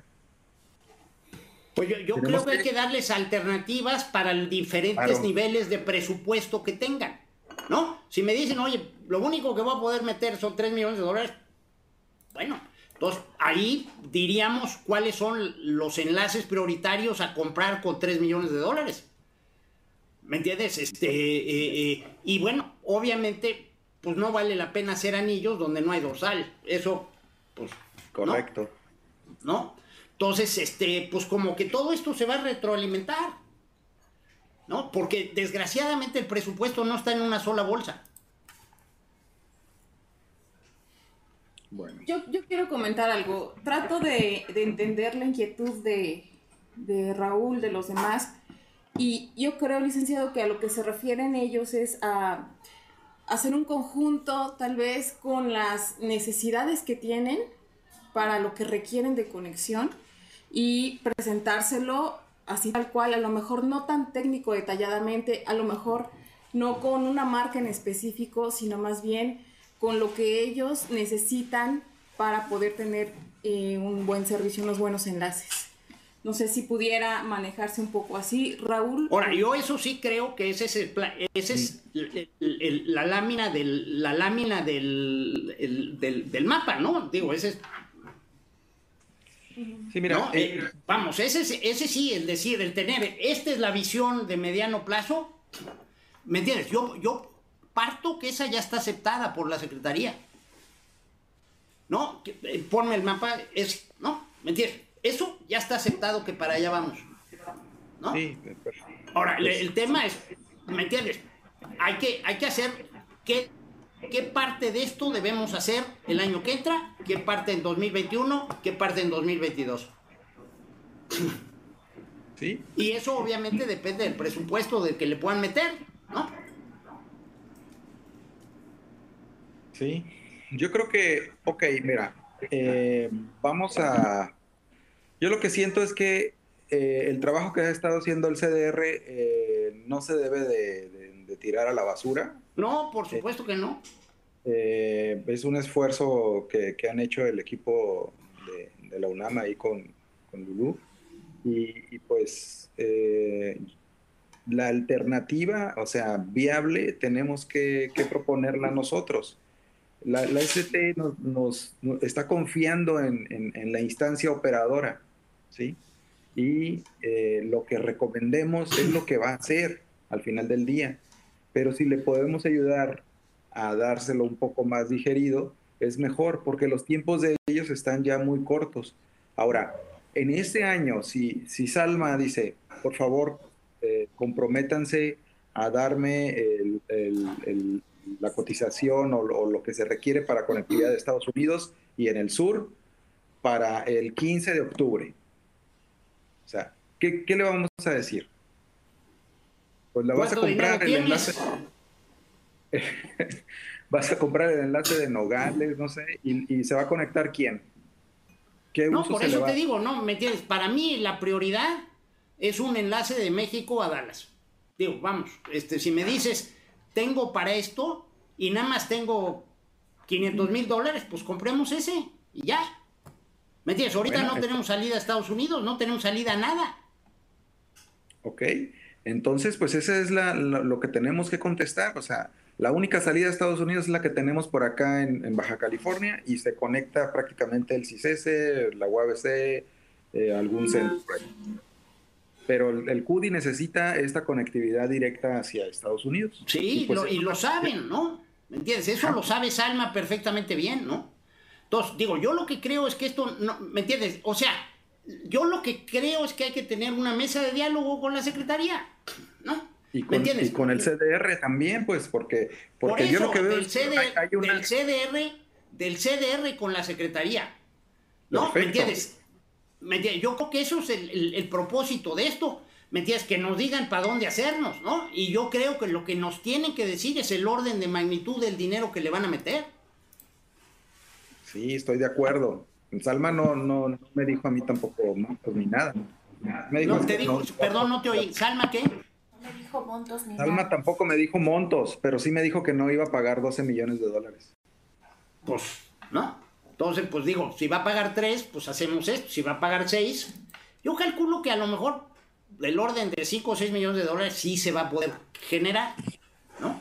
Pues yo, yo creo que hay que darles alternativas para los diferentes Claro. niveles de presupuesto que tengan, ¿no? Si me dicen, oye, lo único que voy a poder meter son tres millones de dólares, bueno, entonces ahí diríamos cuáles son los enlaces prioritarios a comprar con tres millones de dólares. ¿Me entiendes? Este, eh, eh, y bueno, obviamente, pues no vale la pena hacer anillos donde no hay dorsal. Eso, pues, Correcto. ¿no? ¿No? Entonces, este, pues como que todo esto se va a retroalimentar, ¿no? Porque desgraciadamente el presupuesto no está en una sola bolsa. Bueno. Yo, yo quiero comentar algo. Trato de, de entender la inquietud de, de Raúl, de los demás, y yo creo, licenciado, que a lo que se refieren ellos es a hacer un conjunto, tal vez, con las necesidades que tienen para lo que requieren de conexión y presentárselo así tal cual, a lo mejor no tan técnico detalladamente, a lo mejor no con una marca en específico, sino más bien con lo que ellos necesitan para poder tener eh, un buen servicio, unos buenos enlaces. No sé si pudiera manejarse un poco así, Raúl. Ahora, yo eso sí creo que ese es, el plan, ese es el, el, el, la lámina del, la lámina del, el, del, del mapa, ¿no? Digo, ese es... Sí, mira, ¿no? eh, Eh, vamos, ese, ese sí, el decir, el tener, esta es la visión de mediano plazo, ¿me entiendes? Yo, yo parto que esa ya está aceptada por la Secretaría, ¿no? Que, eh, ponme el mapa, es, ¿no? ¿Me entiendes? Eso ya está aceptado que para allá vamos, ¿no? sí, pero, Ahora, pues, el, el tema es, ¿me entiendes? Hay que, hay que hacer qué, qué parte de esto debemos hacer el año que entra, qué parte en dos mil veintiuno, qué parte en dos mil veintidós. sí, Y eso obviamente depende del presupuesto del que le puedan meter, ¿no? sí. Yo creo que, ok, mira, eh, vamos a... Yo lo que siento es que eh, el trabajo que ha estado haciendo el C D R eh, no se debe de, de, de tirar a la basura. No, por supuesto que no. Eh, es un esfuerzo que, que han hecho el equipo de, de la UNAM ahí con, con Lulú. Y, y pues eh, la alternativa, o sea, viable, tenemos que, que proponerla nosotros. La, la S T nos, nos, nos está confiando en, en, en la instancia operadora, ¿sí? Y eh, lo que recomendemos es lo que va a hacer al final del día. Pero si le podemos ayudar a dárselo un poco más digerido, es mejor, porque los tiempos de ellos están ya muy cortos. Ahora, en este año, si, si Salma dice, por favor, eh, comprométanse a darme el, el, el, la cotización o, o lo que se requiere para conectividad de Estados Unidos y en el sur para el quince de octubre. O sea, ¿qué, qué le vamos a decir? Pues la vas a comprar el enlace... vas a comprar el enlace de Nogales, no sé, y, y se va a conectar ¿quién? ¿Qué no, uso por se eso le va? te digo, no, ¿me entiendes? Para mí la prioridad es un enlace de México a Dallas. Digo, vamos, este, si me dices, tengo para esto y nada más tengo quinientos mil dólares, pues compremos ese y ya. ¿Me entiendes? Ahorita bueno, no esto... tenemos salida a Estados Unidos, no tenemos salida a nada. Ok, entonces pues ese es la, lo, lo que tenemos que contestar, o sea, la única salida a Estados Unidos es la que tenemos por acá en, en Baja California y se conecta prácticamente el C I S S, la U A B C, eh, algún centro. Pero el, el C U D I necesita esta conectividad directa hacia Estados Unidos. Sí, y, pues, lo, y lo saben, ¿no? ¿Me entiendes? Eso lo sabe Salma perfectamente bien, ¿no? Entonces, digo, yo lo que creo es que esto, no, ¿me entiendes? O sea, yo lo que creo es que hay que tener una mesa de diálogo con la Secretaría, ¿no? Y con, y con el C D R también, pues, porque, porque Por eso, yo lo que veo del es C D R, que hay una... del C D R, del C D R con la Secretaría, ¿no? Perfecto. ¿Me entiendes? ¿Me entiendes? Yo creo que eso es el, el, el propósito de esto, ¿me entiendes? Que nos digan para dónde hacernos, ¿no? Y yo creo que lo que nos tienen que decir es el orden de magnitud del dinero que le van a meter. Sí, estoy de acuerdo. Salma no, no, no me dijo a mí tampoco montos ni nada. Me dijo, no, te digo, no, perdón, no te oí. ¿Salma qué? No me dijo montos ni Salma nada. tampoco me dijo montos, pero sí me dijo que no iba a pagar doce millones de dólares. Pues, ¿no? Entonces, pues digo, si va a pagar tres, pues hacemos esto. Si va a pagar seis, yo calculo que a lo mejor el orden de cinco o seis millones de dólares sí se va a poder generar, ¿no?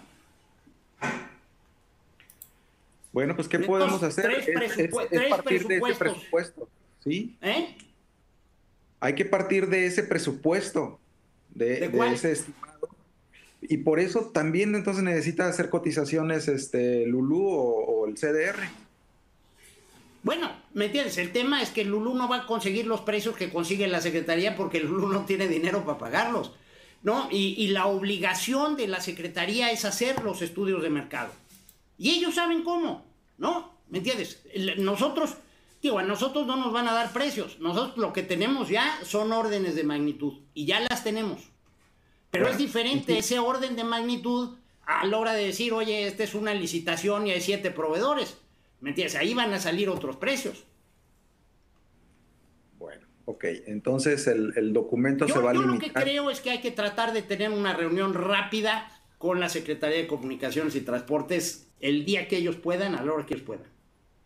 Bueno, pues, ¿qué Entonces, podemos hacer? Tres es, es, es partir de ese presupuesto, ¿sí? ¿Eh? Hay que partir de ese presupuesto, de, ¿De, de ese estimado. Y por eso también entonces necesita hacer cotizaciones este, Lulú o, o el C D R. Bueno, ¿me entiendes? El tema es que Lulú no va a conseguir los precios que consigue la Secretaría porque Lulú no tiene dinero para pagarlos, ¿no? Y, y la obligación de la Secretaría es hacer los estudios de mercado. Y ellos saben cómo, ¿no? ¿Me entiendes? Nosotros, digo, a nosotros no nos van a dar precios. Nosotros lo que tenemos ya son órdenes de magnitud. Y ya las tenemos. Pero bueno, es diferente ese orden de magnitud a la hora de decir, oye, esta es una licitación y hay siete proveedores. ¿Me entiendes? Ahí van a salir otros precios. Bueno, ok. Entonces el, el documento yo, se va a limitar. Yo lo que creo es que hay que tratar de tener una reunión rápida con la Secretaría de Comunicaciones y Transportes el día que ellos puedan, a la hora que ellos puedan.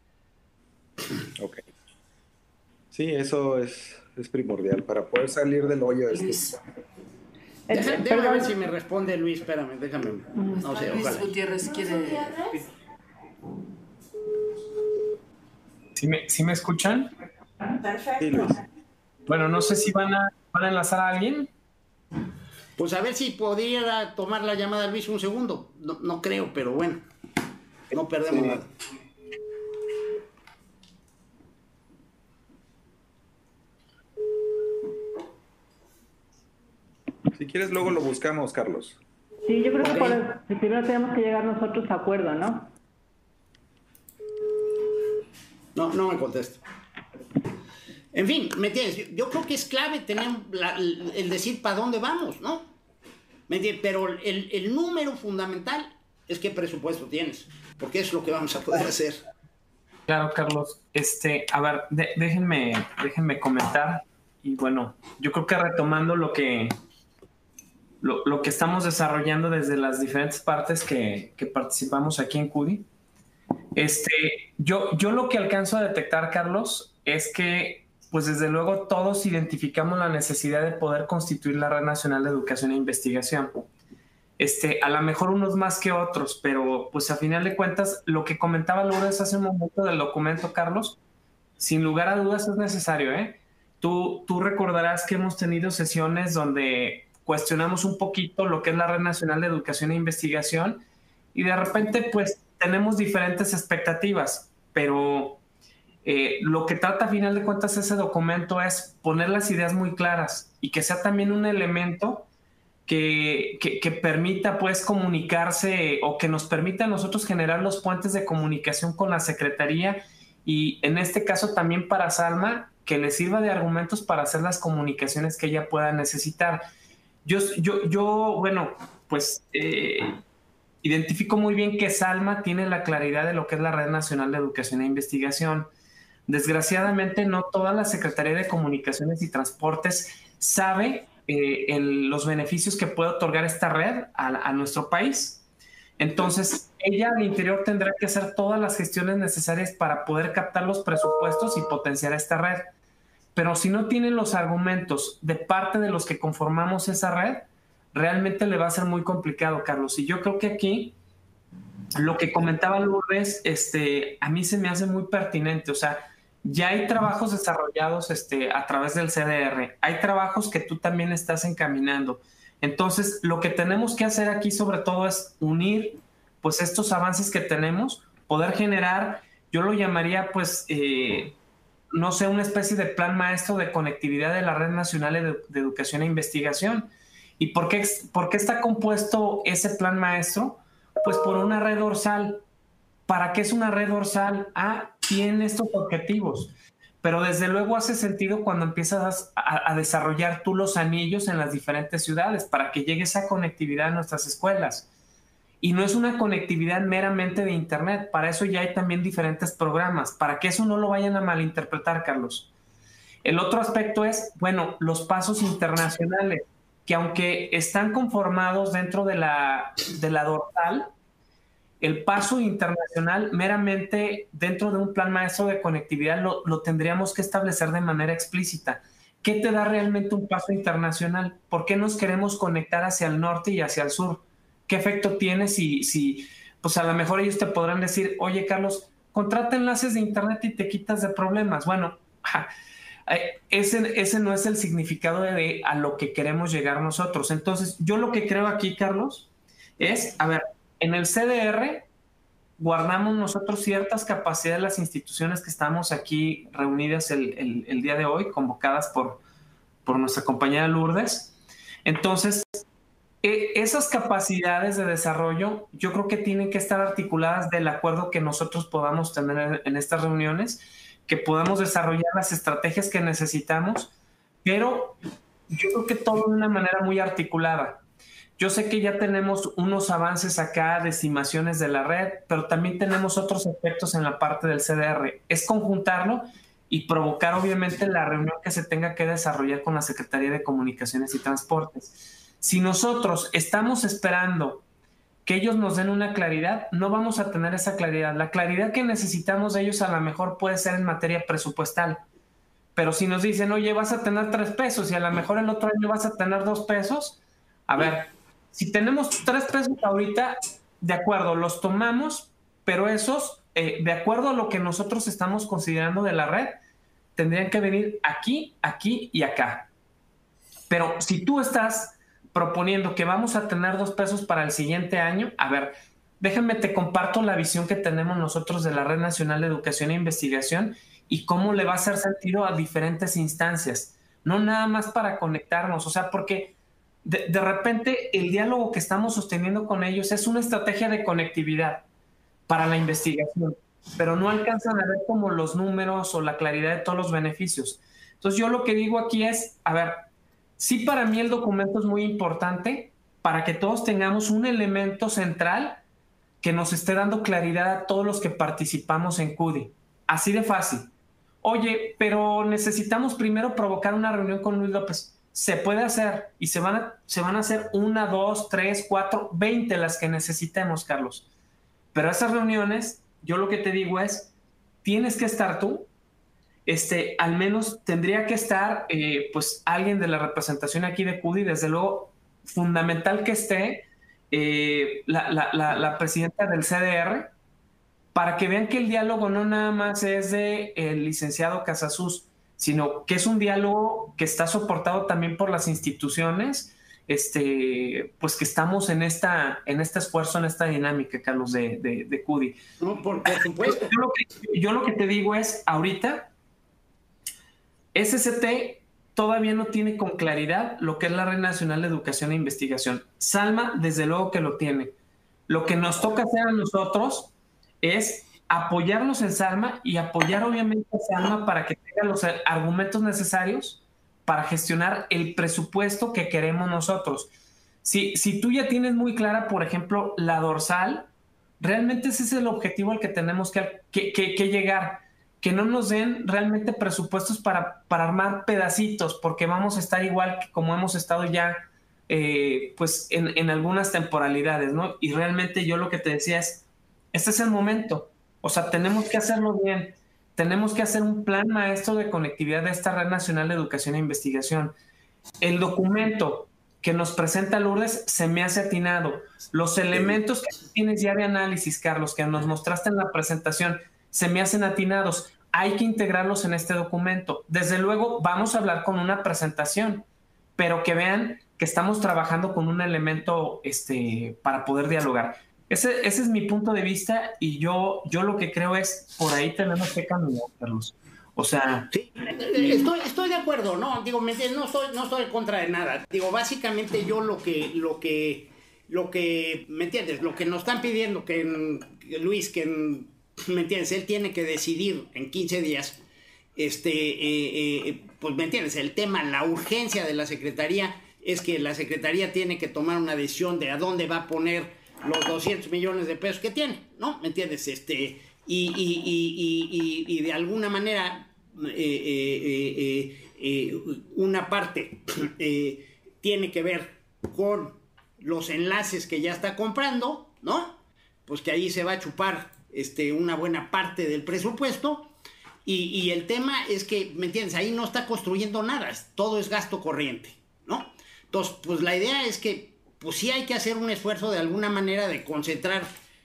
Ok. Sí, eso es, es primordial para poder salir del hoyo. Este. Deja, déjame ver si me responde Luis, espérame, déjame. No sé, Luis ojalá. Gutiérrez quiere... ¿Sí me, ¿Sí me escuchan? Perfecto. Sí, Luis. Bueno, no sé si van a, van a enlazar a alguien. Pues a ver si podría tomar la llamada Luis un segundo. No, no creo, pero bueno. No perdemos sí. nada. Si quieres, luego lo buscamos, Carlos. Sí, yo creo que Okay. por el, primero tenemos que llegar nosotros a acuerdo, ¿no? No, no me contesta. En fin, ¿me entiendes? Yo, yo creo que es clave tener la, el, el decir para dónde vamos, ¿no? ¿Me entiendes? Pero el, el número fundamental es qué presupuesto tienes, porque es lo que vamos a poder hacer. Claro, Carlos. Este, a ver, de, déjenme, déjenme comentar. Y bueno, yo creo que retomando lo que, lo, lo que estamos desarrollando desde las diferentes partes que, que participamos aquí en C U D I, este, yo, yo lo que alcanzo a detectar, Carlos, es que, pues desde luego todos identificamos la necesidad de poder constituir la Red Nacional de Educación e Investigación. Este, a lo mejor unos más que otros, pero pues a final de cuentas, lo que comentaba Lourdes hace un momento del documento, Carlos, sin lugar a dudas es necesario, ¿eh? Tú, tú recordarás que hemos tenido sesiones donde cuestionamos un poquito lo que es la Red Nacional de Educación e Investigación y de repente pues tenemos diferentes expectativas, pero eh, lo que trata a final de cuentas ese documento es poner las ideas muy claras y que sea también un elemento que, que, que permita pues comunicarse o que nos permita a nosotros generar los puentes de comunicación con la Secretaría y en este caso también para Salma, que le sirva de argumentos para hacer las comunicaciones que ella pueda necesitar. Yo, yo, yo bueno, pues eh, identifico muy bien que Salma tiene la claridad de lo que es la Red Nacional de Educación e Investigación. Desgraciadamente no toda la Secretaría de Comunicaciones y Transportes sabe eh, el, los beneficios que puede otorgar esta red a, a nuestro país. Entonces, ella al interior tendrá que hacer todas las gestiones necesarias para poder captar los presupuestos y potenciar esta red. Pero si no tiene los argumentos de parte de los que conformamos esa red, realmente le va a ser muy complicado, Carlos. Y yo creo que aquí, lo que comentaba Lourdes, este, a mí se me hace muy pertinente. O sea, ya hay trabajos desarrollados este, a través del C D R. Hay trabajos que tú también estás encaminando. Entonces, lo que tenemos que hacer aquí sobre todo es unir pues estos avances que tenemos, poder generar, yo lo llamaría pues, eh, no sé, una especie de plan maestro de conectividad de la Red Nacional de, de Educación e Investigación. ¿Y por qué, por qué está compuesto ese plan maestro? Pues por una red dorsal. ¿Para qué es una red dorsal? Ah, tiene estos objetivos. Pero desde luego hace sentido cuando empiezas a, a desarrollar tú los anillos en las diferentes ciudades para que llegue esa conectividad a nuestras escuelas. Y no es una conectividad meramente de Internet, para eso ya hay también diferentes programas, para que eso no lo vayan a malinterpretar, Carlos. El otro aspecto es, bueno, los pasos internacionales, que aunque están conformados dentro de la, de la dorsal, el paso internacional meramente dentro de un plan maestro de conectividad lo, lo tendríamos que establecer de manera explícita. ¿Qué te da realmente un paso internacional? ¿Por qué nos queremos conectar hacia el norte y hacia el sur? ¿Qué efecto tiene si, si pues a lo mejor ellos te podrán decir, oye, Carlos, contrata enlaces de Internet y te quitas de problemas? Bueno, ese, ese no es el significado de a lo que queremos llegar nosotros. Entonces, yo lo que creo aquí, Carlos, es, a ver, en el C D R guardamos nosotros ciertas capacidades de las instituciones que estamos aquí reunidas el, el, el día de hoy, convocadas por, por nuestra compañera Lourdes. Entonces, eh, esas capacidades de desarrollo yo creo que tienen que estar articuladas del acuerdo que nosotros podamos tener en, en estas reuniones, que podamos desarrollar las estrategias que necesitamos, pero yo creo que todo de una manera muy articulada. Yo sé que ya tenemos unos avances acá de estimaciones de la red, pero también tenemos otros aspectos en la parte del C D R. Es conjuntarlo y provocar obviamente la reunión que se tenga que desarrollar con la Secretaría de Comunicaciones y Transportes. Si nosotros estamos esperando que ellos nos den una claridad, no vamos a tener esa claridad. La claridad que necesitamos de ellos a lo mejor puede ser en materia presupuestal. Pero si nos dicen, oye, vas a tener tres pesos y a lo mejor el otro año vas a tener dos pesos, a ver, si tenemos tres pesos ahorita, de acuerdo, los tomamos, pero esos, eh, de acuerdo a lo que nosotros estamos considerando de la red, tendrían que venir aquí, aquí y acá. Pero si tú estás proponiendo que vamos a tener dos pesos para el siguiente año, a ver, déjame te comparto la visión que tenemos nosotros de la Red Nacional de Educación e Investigación y cómo le va a hacer sentido a diferentes instancias, no nada más para conectarnos, o sea, porque De, de repente el diálogo que estamos sosteniendo con ellos es una estrategia de conectividad para la investigación, pero no alcanzan a ver como los números o la claridad de todos los beneficios. Entonces yo lo que digo aquí es, a ver, sí para mí el documento es muy importante para que todos tengamos un elemento central que nos esté dando claridad a todos los que participamos en C U D I. Así de fácil. Oye, pero necesitamos primero provocar una reunión con Luis López. Se puede hacer y se van a, se van a hacer una, dos, tres, cuatro, veinte las que necesitemos, Carlos. Pero esas reuniones, yo lo que te digo es, tienes que estar tú, este, al menos tendría que estar eh, pues alguien de la representación aquí de C U D I, desde luego fundamental que esté eh, la, la, la, la presidenta del C D R, para que vean que el diálogo no nada más es de el licenciado Casasus, sino que es un diálogo que está soportado también por las instituciones, este, pues que estamos en esta, en este esfuerzo, en esta dinámica, Carlos, de, de, de C U D I. No, por, por supuesto. Yo lo, que, yo lo que te digo es, ahorita, S S T todavía no tiene con claridad lo que es la Red Nacional de Educación e Investigación. Salma, desde luego que lo tiene. Lo que nos toca hacer a nosotros es apoyarnos en Salma y apoyar obviamente a Salma para que tenga los argumentos necesarios para gestionar el presupuesto que queremos nosotros. Si, si tú ya tienes muy clara, por ejemplo, la dorsal, realmente ese es el objetivo al que tenemos que, que, que, que llegar. Que no nos den realmente presupuestos para, para armar pedacitos, porque vamos a estar igual que como hemos estado ya eh, pues en, en algunas temporalidades, ¿no? Y realmente yo lo que te decía es, este es el momento. O sea, tenemos que hacerlo bien. Tenemos que hacer un plan maestro de conectividad de esta Red Nacional de Educación e Investigación. El documento que nos presenta Lourdes se me hace atinado. Los elementos que tienes ya de análisis, Carlos, que nos mostraste en la presentación, se me hacen atinados. Hay que integrarlos en este documento. Desde luego, vamos a hablar con una presentación, pero que vean que estamos trabajando con un elemento este, para poder dialogar. Ese, ese es mi punto de vista y yo, yo lo que creo es, por ahí tenemos que caminar, Carlos. O sea... Sí, estoy, estoy de acuerdo, ¿no? Digo, no estoy, no estoy en contra de nada. Digo, básicamente yo lo que, lo que, lo que, ¿me entiendes? Lo que nos están pidiendo, que, que Luis, que, ¿me entiendes? Él tiene que decidir en quince días, este, eh, eh, pues, ¿me entiendes? El tema, la urgencia de la Secretaría es que la Secretaría tiene que tomar una decisión de a dónde va a poner los doscientos millones de pesos que tiene, ¿no? ¿Me entiendes? Este, y, y, y, y, y de alguna manera eh, eh, eh, eh, una parte eh, tiene que ver con los enlaces que ya está comprando, ¿no? Pues que ahí se va a chupar este, una buena parte del presupuesto y, y el tema es que, ¿me entiendes? Ahí no está construyendo nada, todo es gasto corriente, ¿no? Entonces, pues la idea es que pues sí hay que hacer un esfuerzo de alguna manera de concentrar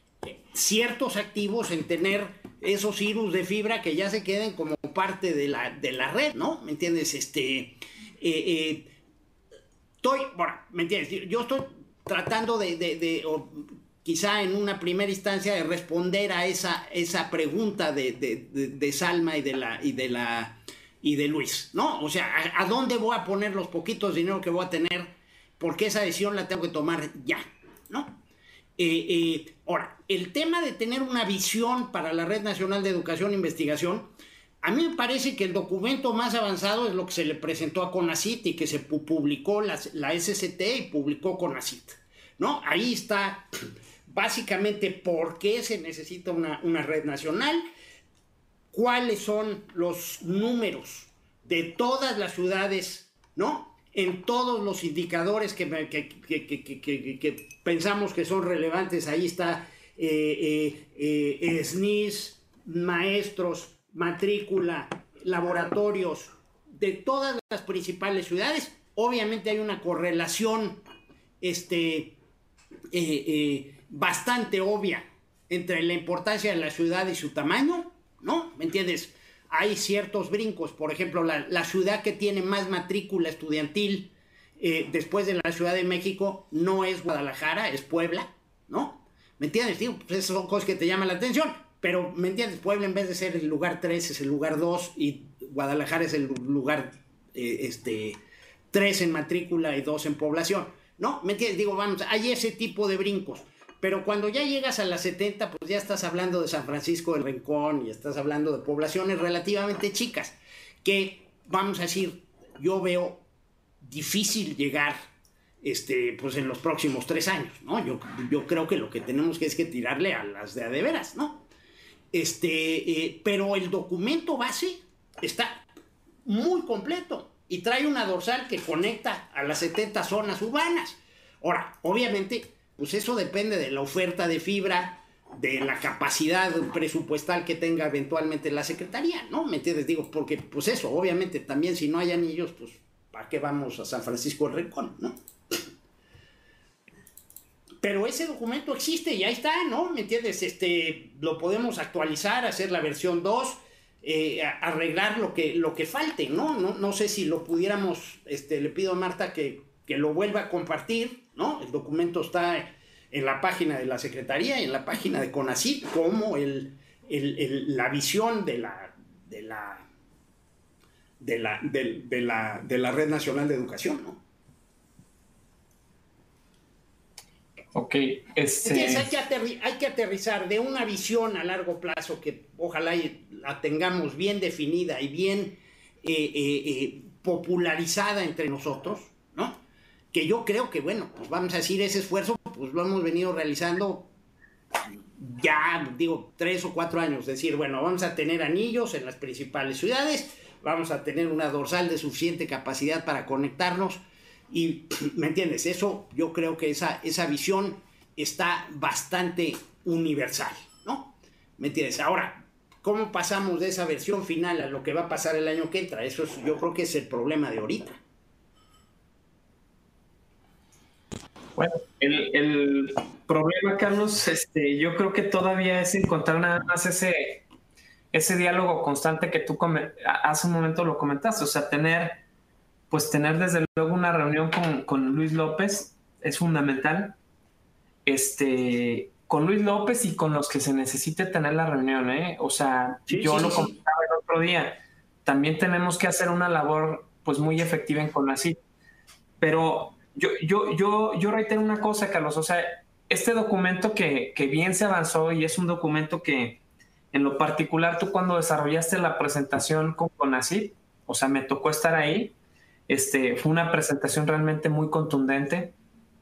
ciertos activos en tener esos hilos de fibra que ya se queden como parte de la, de la red, ¿no? ¿Me entiendes? Este, eh, eh, estoy, bueno, ¿me entiendes? Yo estoy tratando de, de, de o quizá en una primera instancia, de responder a esa, esa pregunta de, de, de, de Salma y de la... Y de la y de Luis, ¿no? O sea, ¿a, a dónde voy a poner los poquitos dinero que voy a tener? Porque esa decisión la tengo que tomar ya, ¿no? Eh, eh, ahora, el tema de tener una visión para la Red Nacional de Educación e Investigación, a mí me parece que el documento más avanzado es lo que se le presentó a CONACYT y que se publicó la, la S C T y publicó CONACYT, ¿no? Ahí está básicamente por qué se necesita una, una red nacional, cuáles son los números de todas las ciudades, ¿no? En todos los indicadores que, que, que, que, que, que, que pensamos que son relevantes. Ahí está eh, eh, eh, S N I S, maestros, matrícula, laboratorios, de todas las principales ciudades. Obviamente hay una correlación este, eh, eh, bastante obvia entre la importancia de la ciudad y su tamaño, ¿no? ¿Me entiendes? Hay ciertos brincos, por ejemplo, la, la ciudad que tiene más matrícula estudiantil eh, después de la Ciudad de México no es Guadalajara, es Puebla, ¿no? ¿Me entiendes? Digo, pues esas son cosas que te llaman la atención, pero, ¿me entiendes? Puebla en vez de ser el lugar tres es el lugar dos y Guadalajara es el lugar eh, este, tres en matrícula y dos en población, ¿no? ¿Me entiendes? Digo, vamos, hay ese tipo de brincos. Pero cuando ya llegas a las setenta, pues ya estás hablando de San Francisco del Rincón y estás hablando de poblaciones relativamente chicas, que, vamos a decir, yo veo difícil llegar este, pues en los próximos tres años, ¿no? Yo, yo creo que lo que tenemos que es que tirarle a las de a de veras, ¿no? Este, eh, pero el documento base está muy completo y trae una dorsal que conecta a las setenta zonas urbanas. Ahora, obviamente, pues eso depende de la oferta de fibra, de la capacidad presupuestal que tenga eventualmente la Secretaría, ¿no? ¿Me entiendes? Digo, porque, pues eso, obviamente, también si no hay anillos, pues, ¿para qué vamos a San Francisco del Rincón, no? Pero ese documento existe y ahí está, ¿no? ¿Me entiendes? Este, lo podemos actualizar, hacer la versión dos, eh, arreglar lo que, lo que falte, ¿no? ¿no? No sé si lo pudiéramos, este, le pido a Marta que, que lo vuelva a compartir, ¿no? El documento está en la página de la Secretaría y en la página de CONACYT como el, el, el, la visión de la, de la de la, de, de la, de la Red Nacional de Educación, ¿no? Ok, este... Entonces, hay, que aterri hay que aterrizar de una visión a largo plazo que ojalá la tengamos bien definida y bien eh, eh, eh, popularizada entre nosotros, ¿no? Que yo creo que, bueno, pues vamos a decir, ese esfuerzo pues lo hemos venido realizando ya, digo, tres o cuatro años. Decir, bueno, vamos a tener anillos en las principales ciudades, vamos a tener una dorsal de suficiente capacidad para conectarnos. Y, ¿me entiendes? Eso, yo creo que esa, esa visión está bastante universal, ¿no? ¿Me entiendes? Ahora, ¿cómo pasamos de esa versión final a lo que va a pasar el año que entra? Eso es, yo creo que es el problema de ahorita. Bueno, el, el problema, Carlos, este, yo creo que todavía es encontrar nada más ese, ese diálogo constante que tú hace un momento lo comentaste, o sea, tener... pues tener desde luego una reunión con, con Luis López es fundamental. Este, con Luis López y con los que se necesite tener la reunión, ¿eh? O sea, sí, yo sí, lo sí. comentaba el otro día, también tenemos que hacer una labor pues muy efectiva en CONACYT. Pero yo, yo, yo, yo reitero una cosa, Carlos, o sea, este documento que, que bien se avanzó y es un documento que en lo particular tú cuando desarrollaste la presentación con CONACYT, o sea, me tocó estar ahí. Este, fue una presentación realmente muy contundente.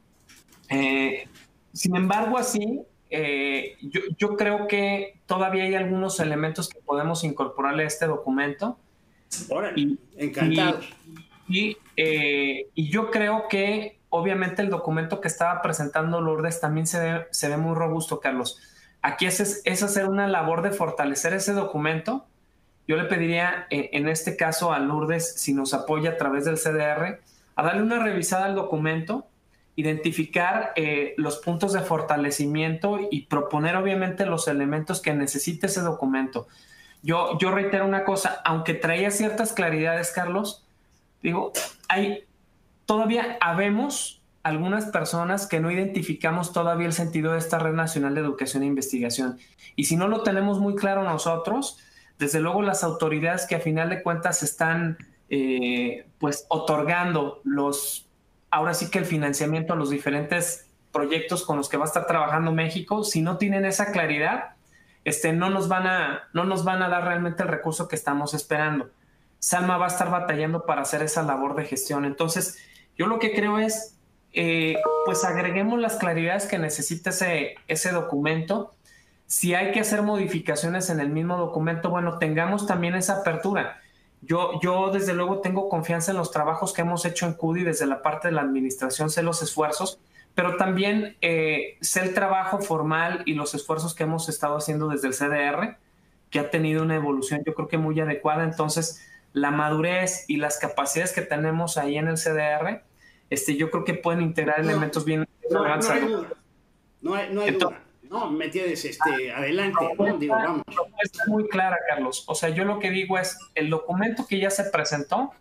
Eh, sin embargo, así, eh, yo, yo creo que todavía hay algunos elementos que podemos incorporarle a este documento. Órale, y, encantados. Y, y, eh, y yo creo que, obviamente, el documento que estaba presentando Lourdes también se ve, se ve muy robusto, Carlos. Aquí es, es hacer una labor de fortalecer ese documento. Yo le pediría, eh, en este caso, a Lourdes, si nos apoya a través del C D R, a darle una revisada al documento, identificar eh, los puntos de fortalecimiento y proponer, obviamente, los elementos que necesite ese documento. Yo, yo reitero una cosa, aunque traía ciertas claridades, Carlos, digo, hay, todavía habemos algunas personas que no identificamos todavía el sentido de esta Red Nacional de Educación e Investigación. Y si no lo tenemos muy claro nosotros, desde luego las autoridades que a final de cuentas están eh, pues otorgando los, ahora sí que el financiamiento a los diferentes proyectos con los que va a estar trabajando México, si no tienen esa claridad, este, no, nos van a, no nos van a dar realmente el recurso que estamos esperando. Salma va a estar batallando para hacer esa labor de gestión. Entonces, yo lo que creo es, eh, pues agreguemos las claridades que necesita ese, ese documento. Si hay que hacer modificaciones en el mismo documento, bueno, tengamos también esa apertura. Yo, yo desde luego tengo confianza en los trabajos que hemos hecho en CUDI desde la parte de la administración, sé los esfuerzos, pero también eh, sé el trabajo formal y los esfuerzos que hemos estado haciendo desde el C D R, que ha tenido una evolución yo creo que muy adecuada. Entonces, la madurez y las capacidades que tenemos ahí en el C D R, este, yo creo que pueden integrar no, elementos bien no, avanzados. No hay duda, no hay, no hay Entonces, duda. No, me tienes este, adelante, no, digo, vamos. Está muy clara, Carlos. O sea, yo lo que digo es, el documento que ya se presentó,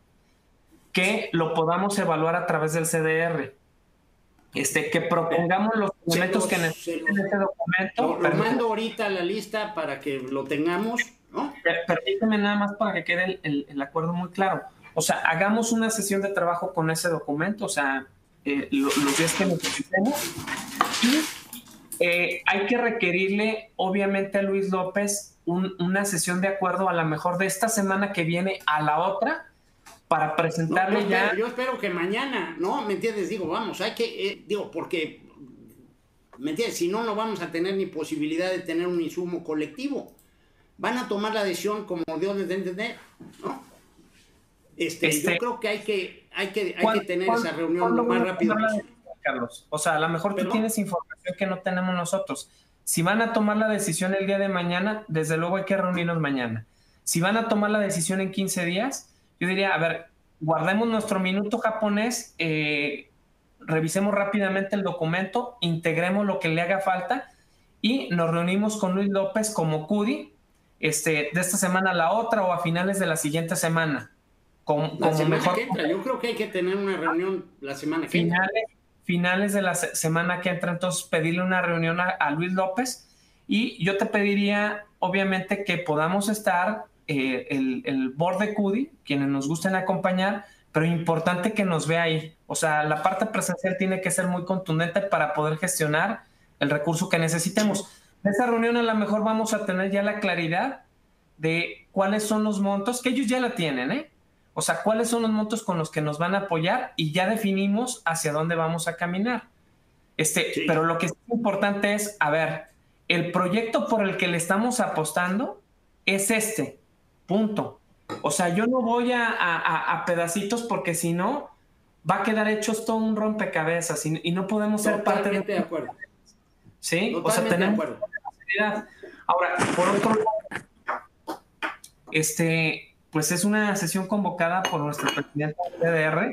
que lo podamos evaluar a través del C D R. Este, que propongamos los elementos que necesiten este documento. Lo, lo mando ahorita a la lista para que lo tengamos, ¿no? Permíteme nada más para que quede el, el, el acuerdo muy claro. O sea, hagamos una sesión de trabajo con ese documento, o sea, eh, los días que necesitemos. Y Eh, hay que requerirle, obviamente, a Luis López un, una sesión de acuerdo a lo mejor de esta semana que viene a la otra para presentarle no, yo ya... Espero, yo espero que mañana, ¿no? ¿Me entiendes? Digo, vamos, hay que, eh, digo, porque, ¿me entiendes? Si no, no vamos a tener ni posibilidad de tener un insumo colectivo. Van a tomar la decisión como Dios les dé entender, ¿no? Este, este, yo creo que hay que, hay que, hay que tener esa reunión lo más rápido posible. Carlos, o sea, a lo mejor tú tienes información que no tenemos nosotros. Si van a tomar la decisión el día de mañana, desde luego hay que reunirnos mañana. Si van a tomar la decisión en quince días, yo diría, a ver, guardemos nuestro minuto japonés, eh, revisemos rápidamente el documento, integremos lo que le haga falta y nos reunimos con Luis López como CUDI, este, de esta semana a la otra o a finales de la siguiente semana. Como, la como semana mejor, que entra, yo creo que hay que tener una reunión la semana que finales, entra. Finales de la se semana que entra, entonces pedirle una reunión a, a Luis López y yo te pediría, obviamente, que podamos estar eh, el, el board de CUDI, quienes nos gusten acompañar, pero importante que nos vea ahí. O sea, la parte presencial tiene que ser muy contundente para poder gestionar el recurso que necesitemos. En esa reunión a lo mejor vamos a tener ya la claridad de cuáles son los montos, que ellos ya la tienen, ¿eh? O sea, cuáles son los montos con los que nos van a apoyar y ya definimos hacia dónde vamos a caminar. Este, sí. Pero lo que es importante es, a ver, el proyecto por el que le estamos apostando es este, punto. O sea, yo no voy a, a, a pedacitos porque si no, va a quedar hecho todo un rompecabezas y, y no podemos ser Totalmente parte de... de acuerdo. ¿Sí? Totalmente o sea, tenemos de acuerdo. Ahora, por otro lado, este, pues es una sesión convocada por nuestro presidente del C D R.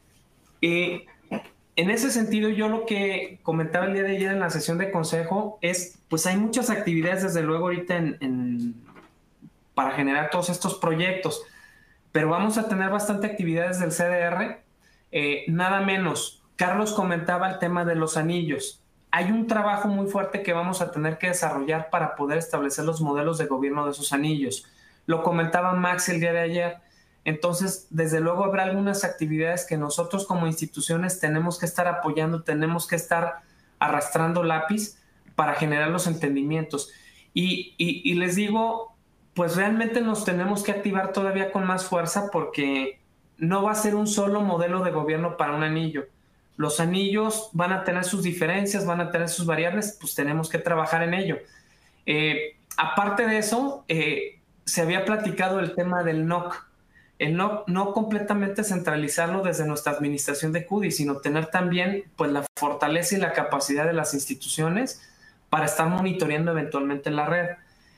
Eh, en ese sentido, yo lo que comentaba el día de ayer en la sesión de consejo es, pues hay muchas actividades desde luego ahorita en, en, para generar todos estos proyectos, pero vamos a tener bastante actividades del C D R, eh, nada menos. Carlos comentaba el tema de los anillos. Hay un trabajo muy fuerte que vamos a tener que desarrollar para poder establecer los modelos de gobierno de esos anillos. Lo comentaba Max el día de ayer. Entonces, desde luego habrá algunas actividades que nosotros como instituciones tenemos que estar apoyando, tenemos que estar arrastrando lápiz para generar los entendimientos. Y, y, y les digo, pues realmente nos tenemos que activar todavía con más fuerza porque no va a ser un solo modelo de gobierno para un anillo. Los anillos van a tener sus diferencias, van a tener sus variables, pues tenemos que trabajar en ello. Eh, aparte de eso, eh, se había platicado el tema del N O C. El N O C no completamente centralizarlo desde nuestra administración de CUDI, sino tener también pues, la fortaleza y la capacidad de las instituciones para estar monitoreando eventualmente en la red.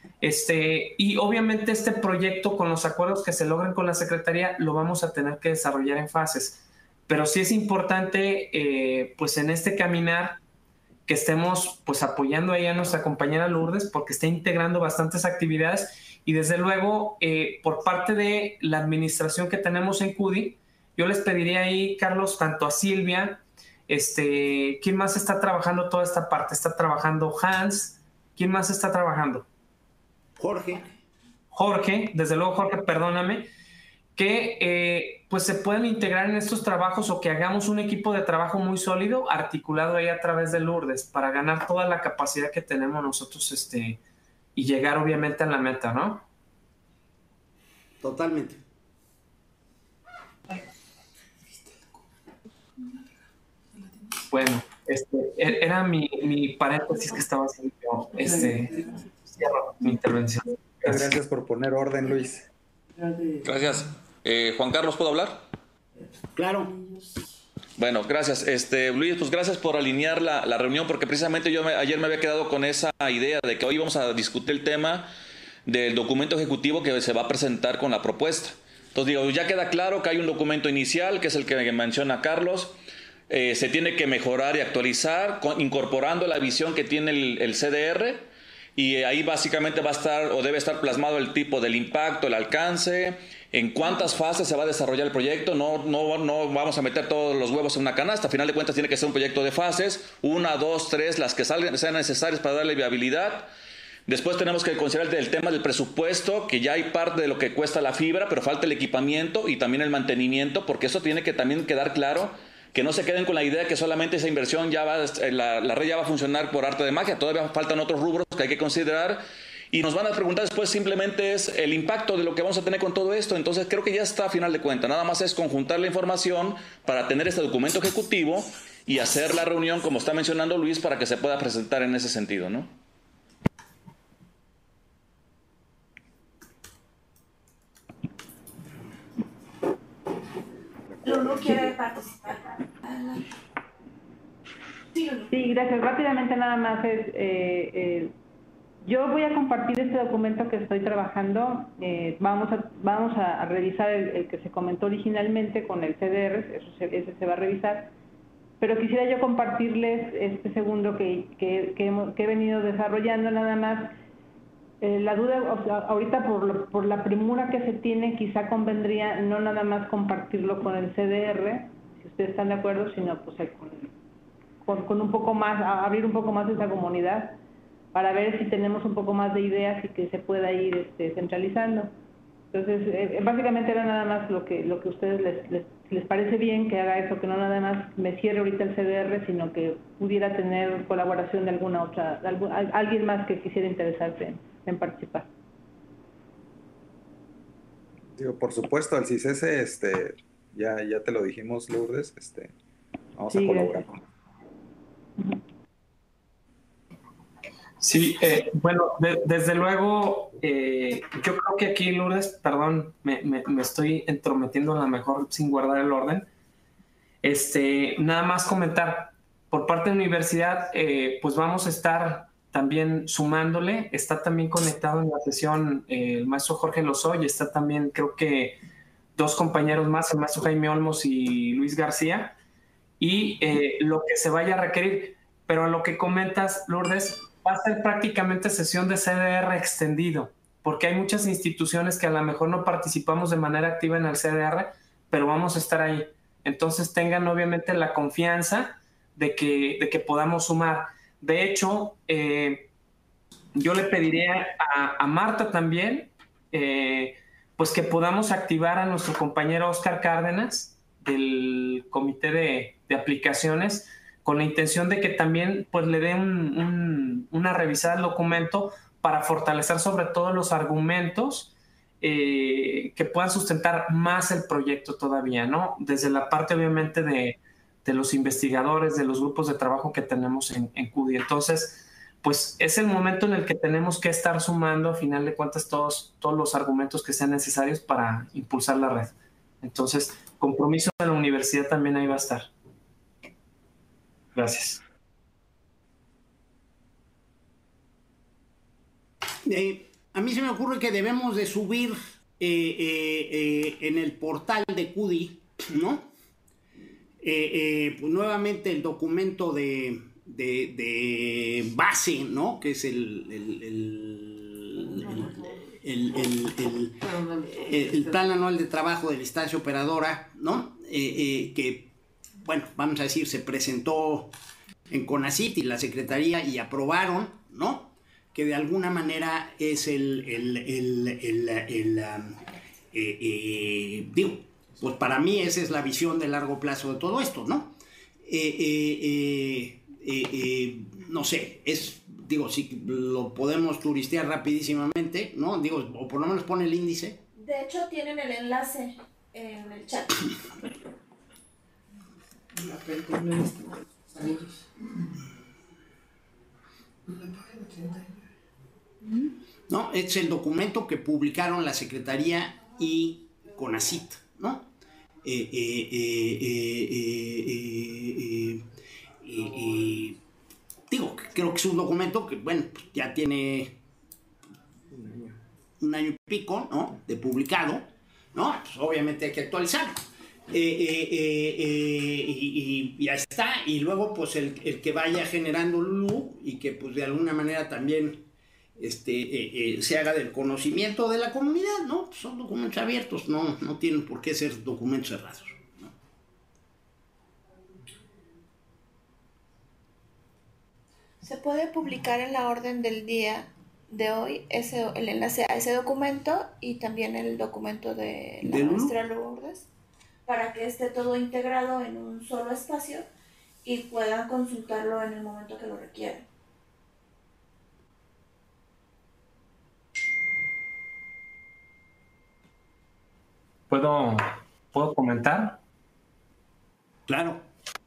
Este, y obviamente este proyecto, con los acuerdos que se logren con la Secretaría, lo vamos a tener que desarrollar en fases. Pero sí es importante, eh, pues en este caminar, que estemos pues apoyando ahí a nuestra compañera Lourdes, porque está integrando bastantes actividades y desde luego eh, por parte de la administración que tenemos en CUDI, yo les pediría ahí, Carlos, tanto a Silvia, este, ¿quién más está trabajando toda esta parte? Está trabajando Hans, ¿quién más está trabajando? Jorge. Jorge, desde luego Jorge, perdóname, que eh, pues se pueden integrar en estos trabajos o que hagamos un equipo de trabajo muy sólido articulado ahí a través de Lourdes para ganar toda la capacidad que tenemos nosotros este, y llegar obviamente a la meta, ¿no? Totalmente. Bueno, este, era mi, mi paréntesis que estaba haciendo yo. Este, cierro mi intervención. Gracias. Gracias por poner orden, Luis. Gracias. Eh, Juan Carlos, ¿puedo hablar? Claro. Bueno, gracias. Este, Luis, pues gracias por alinear la, la reunión, porque precisamente yo me, ayer me había quedado con esa idea de que hoy vamos a discutir el tema del documento ejecutivo que se va a presentar con la propuesta. Entonces digo, ya queda claro que hay un documento inicial, que es el que menciona Carlos. Eh, se tiene que mejorar y actualizar, con, incorporando la visión que tiene el, el C D R. Y ahí básicamente va a estar o debe estar plasmado el tipo del impacto, el alcance, en cuántas fases se va a desarrollar el proyecto. No, no, no vamos a meter todos los huevos en una canasta. A final de cuentas tiene que ser un proyecto de fases, una, dos, tres, las que salgan, sean necesarias para darle viabilidad. Después tenemos que considerar el tema del presupuesto, que ya hay parte de lo que cuesta la fibra, pero falta el equipamiento y también el mantenimiento, porque eso tiene que también quedar claro. Que no se queden con la idea que solamente esa inversión ya va, la, la red ya va a funcionar por arte de magia. Todavía faltan otros rubros que hay que considerar. Y nos van a preguntar después simplemente es el impacto de lo que vamos a tener con todo esto. Entonces creo que ya está a final de cuentas. Nada más es conjuntar la información para tener este documento ejecutivo y hacer la reunión, como está mencionando Luis, para que se pueda presentar en ese sentido, ¿no? Lulu quiere participar. Sí, Lulu. Sí, gracias. Rápidamente nada más es, eh, eh, yo voy a compartir este documento que estoy trabajando. Eh, vamos a, vamos a, a revisar el, el que se comentó originalmente con el C D R, eso se, ese se va a revisar. Pero quisiera yo compartirles este segundo que, que, que, hemos, que he venido desarrollando nada más. Eh, la duda, o sea, ahorita por, lo, por la premura que se tiene, quizá convendría no nada más compartirlo con el C D R, si ustedes están de acuerdo, sino pues con, con, con un poco más, abrir un poco más esa comunidad para ver si tenemos un poco más de ideas y que se pueda ir este, centralizando. Entonces, eh, básicamente era nada más lo que lo que a ustedes les, les, les parece bien que haga eso, que no nada más me cierre ahorita el C D R, sino que pudiera tener colaboración de alguna otra, de algún, alguien más que quisiera interesarse en, en participar. Digo, por supuesto, al CISESE, este, ya, ya te lo dijimos, Lourdes, este, vamos Sí, a colaborar. Uh-huh. Sí, eh, bueno, de, desde luego, eh, yo creo que aquí, Lourdes, perdón, me, me, me estoy entrometiendo a lo mejor sin guardar el orden. Este, nada más comentar, por parte de la universidad, eh, pues vamos a estar también sumándole, está también conectado en la sesión eh, el maestro Jorge Lozoya, está también creo que dos compañeros más, el maestro Jaime Olmos y Luis García, y eh, lo que se vaya a requerir, pero a lo que comentas, Lourdes, va a ser prácticamente sesión de C D R extendido, porque hay muchas instituciones que a lo mejor no participamos de manera activa en el C D R, pero vamos a estar ahí. Entonces tengan obviamente la confianza de que, de que podamos sumar. De hecho, eh, yo le pediría a, a Marta también, eh, pues que podamos activar a nuestro compañero Oscar Cárdenas del Comité de, de Aplicaciones, con la intención de que también pues le dé un, un, una revisada al documento para fortalecer sobre todo los argumentos eh, que puedan sustentar más el proyecto todavía, ¿no? Desde la parte obviamente de, de los investigadores, de los grupos de trabajo que tenemos en, en C U D I. Entonces, pues es el momento en el que tenemos que estar sumando a final de cuentas todos, todos los argumentos que sean necesarios para impulsar la red. Entonces, compromiso de la universidad también ahí va a estar. Gracias. Eh, a mí se me ocurre que debemos de subir eh, eh, eh, en el portal de C U D I, ¿no? Eh, eh, pues nuevamente el documento de, de, de base, ¿no? Que es el, el, el, el, el, el, el, el plan anual de trabajo de la instancia operadora, ¿no? Eh, eh, que, bueno, vamos a decir, se presentó en CONACYT y la Secretaría y aprobaron, ¿no? Que de alguna manera es el, el, el, el, el um, eh, eh, digo, pues para mí esa es la visión de largo plazo de todo esto, ¿no? Eh, eh, eh, eh, eh, no sé, es, digo, si lo podemos turistear rapidísimamente, ¿no? Digo, o por lo menos pone el índice. De hecho, tienen el enlace en el chat. No, es el documento que publicaron la Secretaría y CONACYT, ¿no? Eh, eh, eh, eh, eh, eh, eh, eh, digo, creo que es un documento que, bueno, pues ya tiene un año y pico, ¿no? De publicado, ¿no? Pues obviamente hay que actualizarlo. Eh, eh, eh, eh, y, y ya está, y luego pues el, el que vaya generando Lulú y que pues de alguna manera también este, eh, eh, se haga del conocimiento de la comunidad, ¿no? Pues son documentos abiertos, no, no tienen por qué ser documentos cerrados, ¿no? Se puede publicar en la orden del día de hoy ese, el enlace a ese documento y también el documento de la ¿De maestra Lourdes, para que esté todo integrado en un solo espacio y puedan consultarlo en el momento que lo requieran. ¿Puedo, ¿puedo comentar? Claro.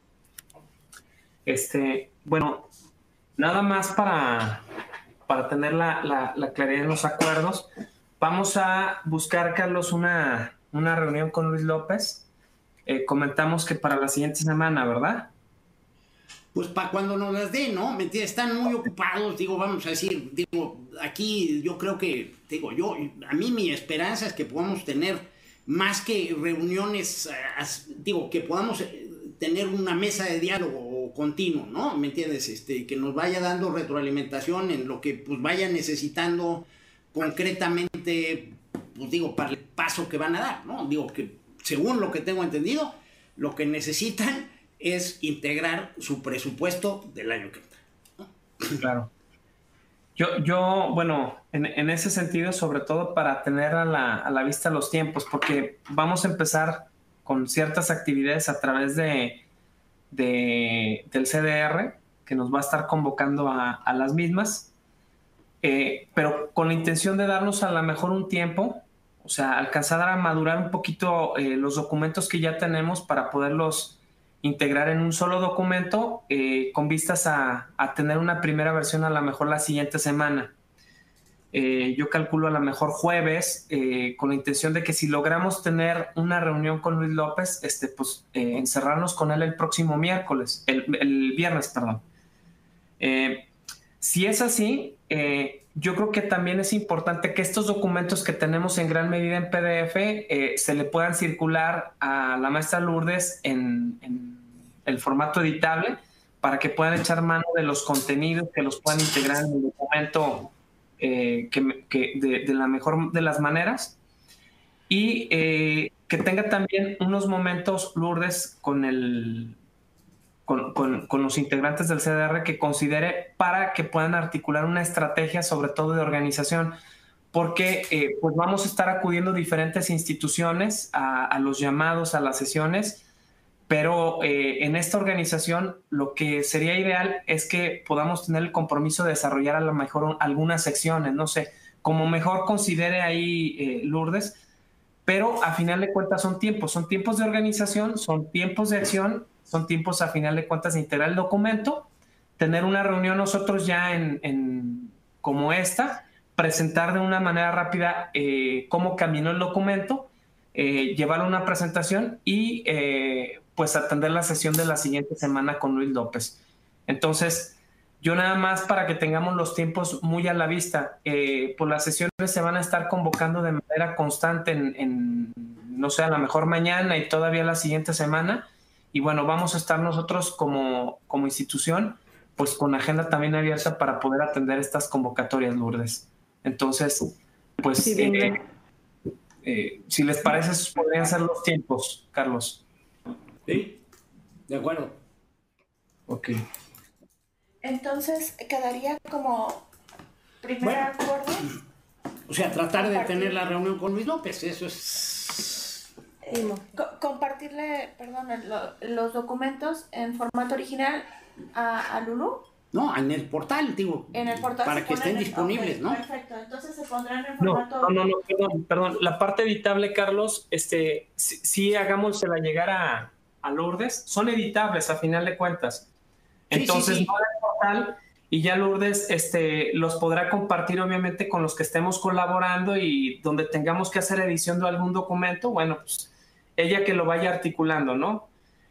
Este, bueno, nada más para, para tener la, la, la claridad en los acuerdos, vamos a buscar, Carlos, una, una reunión con Luis López. Eh, comentamos que para la siguiente semana, ¿verdad? Pues para cuando nos las den, ¿no? ¿Me entiendes? Están muy ocupados, digo, vamos a decir, digo, aquí yo creo que, digo, yo, a mí mi esperanza es que podamos tener más que reuniones, digo, que podamos tener una mesa de diálogo continuo, ¿no? ¿Me entiendes? Este, que nos vaya dando retroalimentación en lo que pues vaya necesitando concretamente, pues digo, para el paso que van a dar, ¿no? Digo que según lo que tengo entendido, lo que necesitan es integrar su presupuesto del año que entra, ¿no? Claro. Yo, yo bueno, en, en ese sentido, sobre todo para tener a la, a la vista los tiempos, porque vamos a empezar con ciertas actividades a través de, de, del C D R, que nos va a estar convocando a, a las mismas, eh, pero con la intención de darnos a lo mejor un tiempo, o sea, alcanzar a madurar un poquito eh, los documentos que ya tenemos para poderlos integrar en un solo documento eh, con vistas a, a tener una primera versión a lo mejor la siguiente semana. Eh, yo calculo a lo mejor jueves, eh, con la intención de que si logramos tener una reunión con Luis López, este, pues eh, encerrarnos con él el próximo miércoles, el, el viernes, perdón. Eh, si es así, eh, yo creo que también es importante que estos documentos que tenemos en gran medida en P D F eh, se le puedan circular a la maestra Lourdes en, en el formato editable para que puedan echar mano de los contenidos, que los puedan integrar en el documento eh, que, que de, de la mejor de las maneras y eh, que tenga también unos momentos, Lourdes, con el... Con, con, con los integrantes del C D R que considere para que puedan articular una estrategia sobre todo de organización, porque eh, pues vamos a estar acudiendo a diferentes instituciones a, a los llamados, a las sesiones, pero eh, en esta organización lo que sería ideal es que podamos tener el compromiso de desarrollar a lo mejor algunas secciones, no sé, como mejor considere ahí eh, Lourdes, pero a final de cuentas son tiempos, son tiempos de organización, son tiempos de acción, son tiempos a final de cuentas de integrar el documento, tener una reunión nosotros ya en, en como esta, presentar de una manera rápida eh, cómo caminó el documento, eh, llevarlo a una presentación y eh, pues atender la sesión de la siguiente semana con Luis López. Entonces, yo nada más para que tengamos los tiempos muy a la vista, eh, pues las sesiones se van a estar convocando de manera constante en, en, no sé, a lo mejor mañana y todavía la siguiente semana. Y bueno, vamos a estar nosotros como, como institución, pues con agenda también abierta para poder atender estas convocatorias, Lourdes. Entonces, pues, sí, eh, eh, si les parece, esos podrían ser los tiempos, Carlos. Sí, de acuerdo. Ok. Entonces, quedaría como primer bueno, acuerdo. O sea, tratar de tener la reunión con Luis López, eso es... Eh, co compartirle, perdón, lo, los documentos en formato original a, a Lulú. No, en el portal, digo. En el portal. Para que estén disponibles, okay, ¿no? Perfecto, entonces se pondrán en formato... No, no, no, perdón, perdón. La parte editable, Carlos, este, sí, sí hagámosela llegar a, a Lourdes. Son editables a final de cuentas. Entonces, sí, sí, sí. No el portal y ya Lourdes este, los podrá compartir obviamente con los que estemos colaborando y donde tengamos que hacer edición de algún documento, bueno, pues ella que lo vaya articulando, ¿no?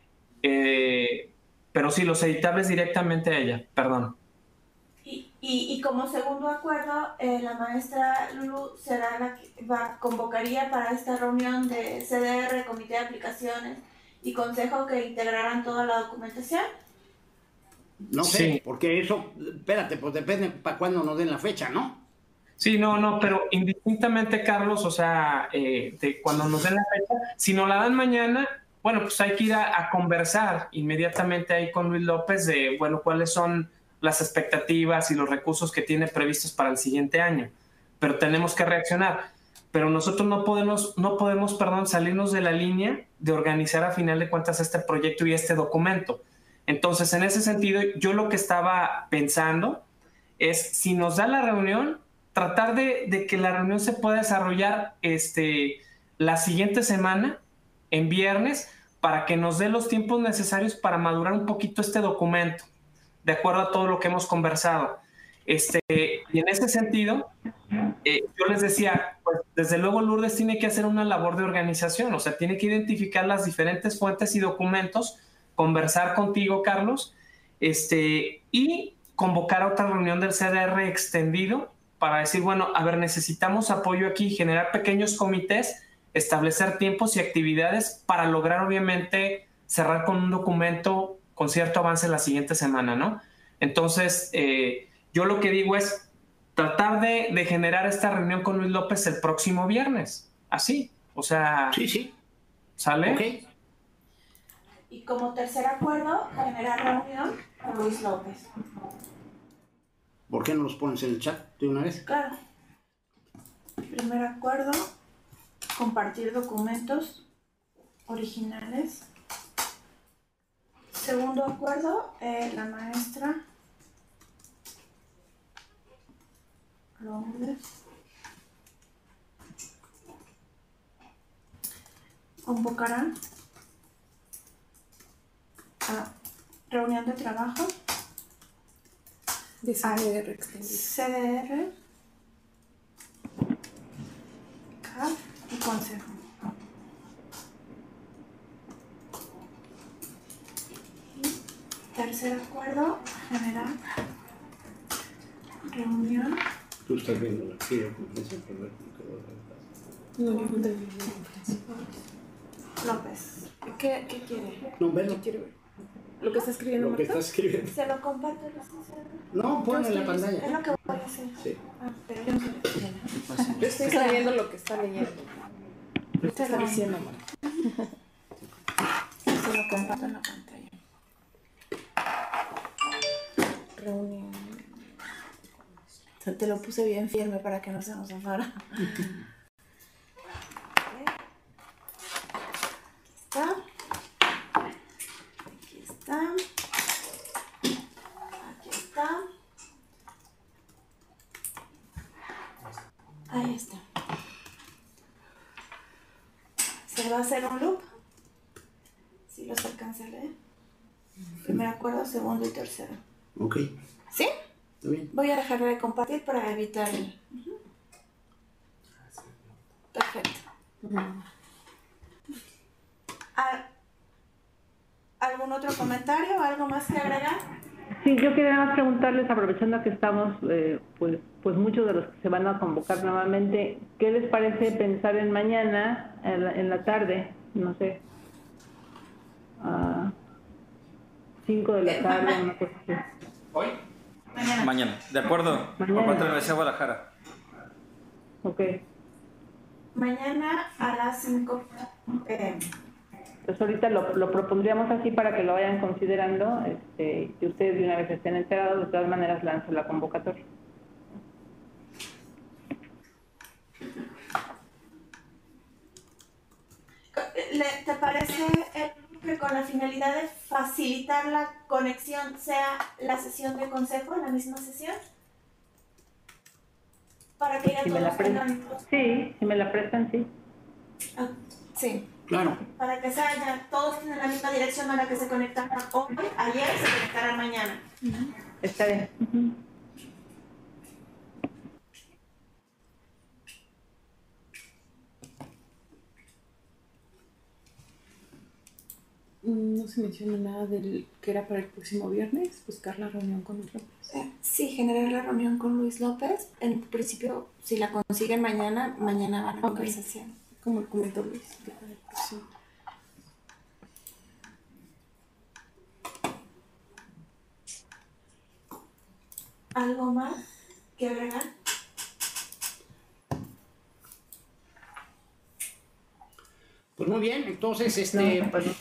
Eh, pero sí, los editables directamente a ella, perdón. Y, y, y como segundo acuerdo, eh, la maestra Lulu será la que va, convocaría para esta reunión de C D R, Comité de Aplicaciones y Consejo que integrarán toda la documentación. No sé, sí. Porque eso, espérate, pues depende para cuándo nos den la fecha, ¿no? Sí, no, no, pero indistintamente, Carlos, o sea, eh, de cuando nos den la fecha, si nos la dan mañana, bueno, pues hay que ir a, a conversar inmediatamente ahí con Luis López de, bueno, cuáles son las expectativas y los recursos que tiene previstos para el siguiente año. Pero tenemos que reaccionar. Pero nosotros no podemos, no podemos, perdón, salirnos de la línea de organizar a final de cuentas este proyecto y este documento. Entonces, en ese sentido, yo lo que estaba pensando es, si nos da la reunión, tratar de, de que la reunión se pueda desarrollar este, la siguiente semana, en viernes, para que nos dé los tiempos necesarios para madurar un poquito este documento, de acuerdo a todo lo que hemos conversado. Este, y en ese sentido, eh, yo les decía, pues desde luego Lourdes tiene que hacer una labor de organización, o sea, tiene que identificar las diferentes fuentes y documentos, conversar contigo, Carlos, este, y convocar a otra reunión del C D R extendido para decir, bueno, a ver, necesitamos apoyo aquí, generar pequeños comités, establecer tiempos y actividades para lograr, obviamente, cerrar con un documento con cierto avance la siguiente semana, ¿no? Entonces, eh, yo lo que digo es tratar de, de generar esta reunión con Luis López el próximo viernes, así, o sea... Sí, sí. ¿Sale? Ok. Y como tercer acuerdo, generar reunión con Luis López. ¿Por qué no los pones en el chat de una vez? Claro. Primer acuerdo, compartir documentos originales. Segundo acuerdo, eh, la maestra Lourdes convocará a reunión de trabajo de C D R extendido. C D R, C A F y Consejo. Y tercer acuerdo general, reunión. Tú estás viendo la videoconferencia para ver cómo quedó la No, yo no te vi. López, ¿qué, qué quiere? No, verlo. ¿Qué quiere ver? Lo que está escribiendo Lo que Marta. estás escribiendo. ¿Se lo comparto, licenciado? No, ponlo en la Es pantalla. lo que voy a hacer. Sí. Ah, pero yo no sé. Yo estoy escribiendo lo que está leyendo. Lo que está diciendo Marta. Se lo comparto en la pantalla. Reunión. O sea, te lo puse bien firme para que no se nos afara. Aquí está. Aquí está. Ahí está. Se va a hacer un loop. Si los alcanza a leer. Primer acuerdo, segundo y tercero. Ok. ¿Sí? Está bien. Voy a dejar de compartir para evitar el... Uh-huh. Perfecto. Uh-huh. ¿Algún otro comentario? ¿Algo más que agregar? Sí, yo quería más preguntarles, aprovechando que estamos, eh, pues, pues muchos de los que se van a convocar nuevamente, ¿qué les parece pensar en mañana, en la, en la tarde, no sé, a cinco de la tarde, una cosa así? ¿Hoy? Mañana. Mañana, de acuerdo. Por Mañana. parte de la Universidad de Guadalajara. Ok. Mañana a las cinco p m Pues ahorita lo, lo propondríamos así para que lo vayan considerando, este, que ustedes de una vez estén enterados. De todas maneras lanzo la convocatoria. ¿Te parece que con la finalidad de facilitar la conexión sea la sesión de consejo, la misma sesión? Para que ya Si me la todos prestan, tengan... sí, si me la prestan, sí. Ah, sí. Claro. Para que sea ya todos en la misma dirección a la que se conectaron hoy, ayer se conectarán mañana. Uh-huh. Está bien. Uh-huh. No se menciona nada del que era para el próximo viernes, buscar la reunión con Luis López. Eh, sí, generar la reunión con Luis López. En principio, si la consiguen mañana, mañana van a Ok. conversación. Como comentó Luis, que para el próximo. ¿Algo más que agregar? Pues muy bien, entonces este No, pues no.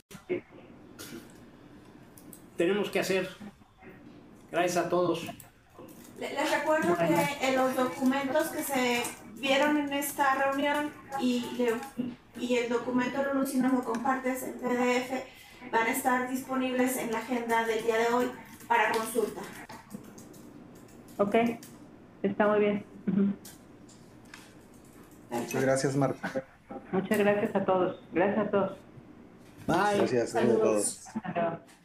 tenemos que hacer. Gracias a todos. Le- Les recuerdo que en los documentos que se vieron en esta reunión y, le- y el documento Lulu, si nos lo compartes en P D F, van a estar disponibles en la agenda del día de hoy para consulta. Ok, está muy bien. Uh-huh. Muchas gracias, Marta. Muchas gracias a todos. Gracias a todos. Bye. Gracias a todos. Hasta luego.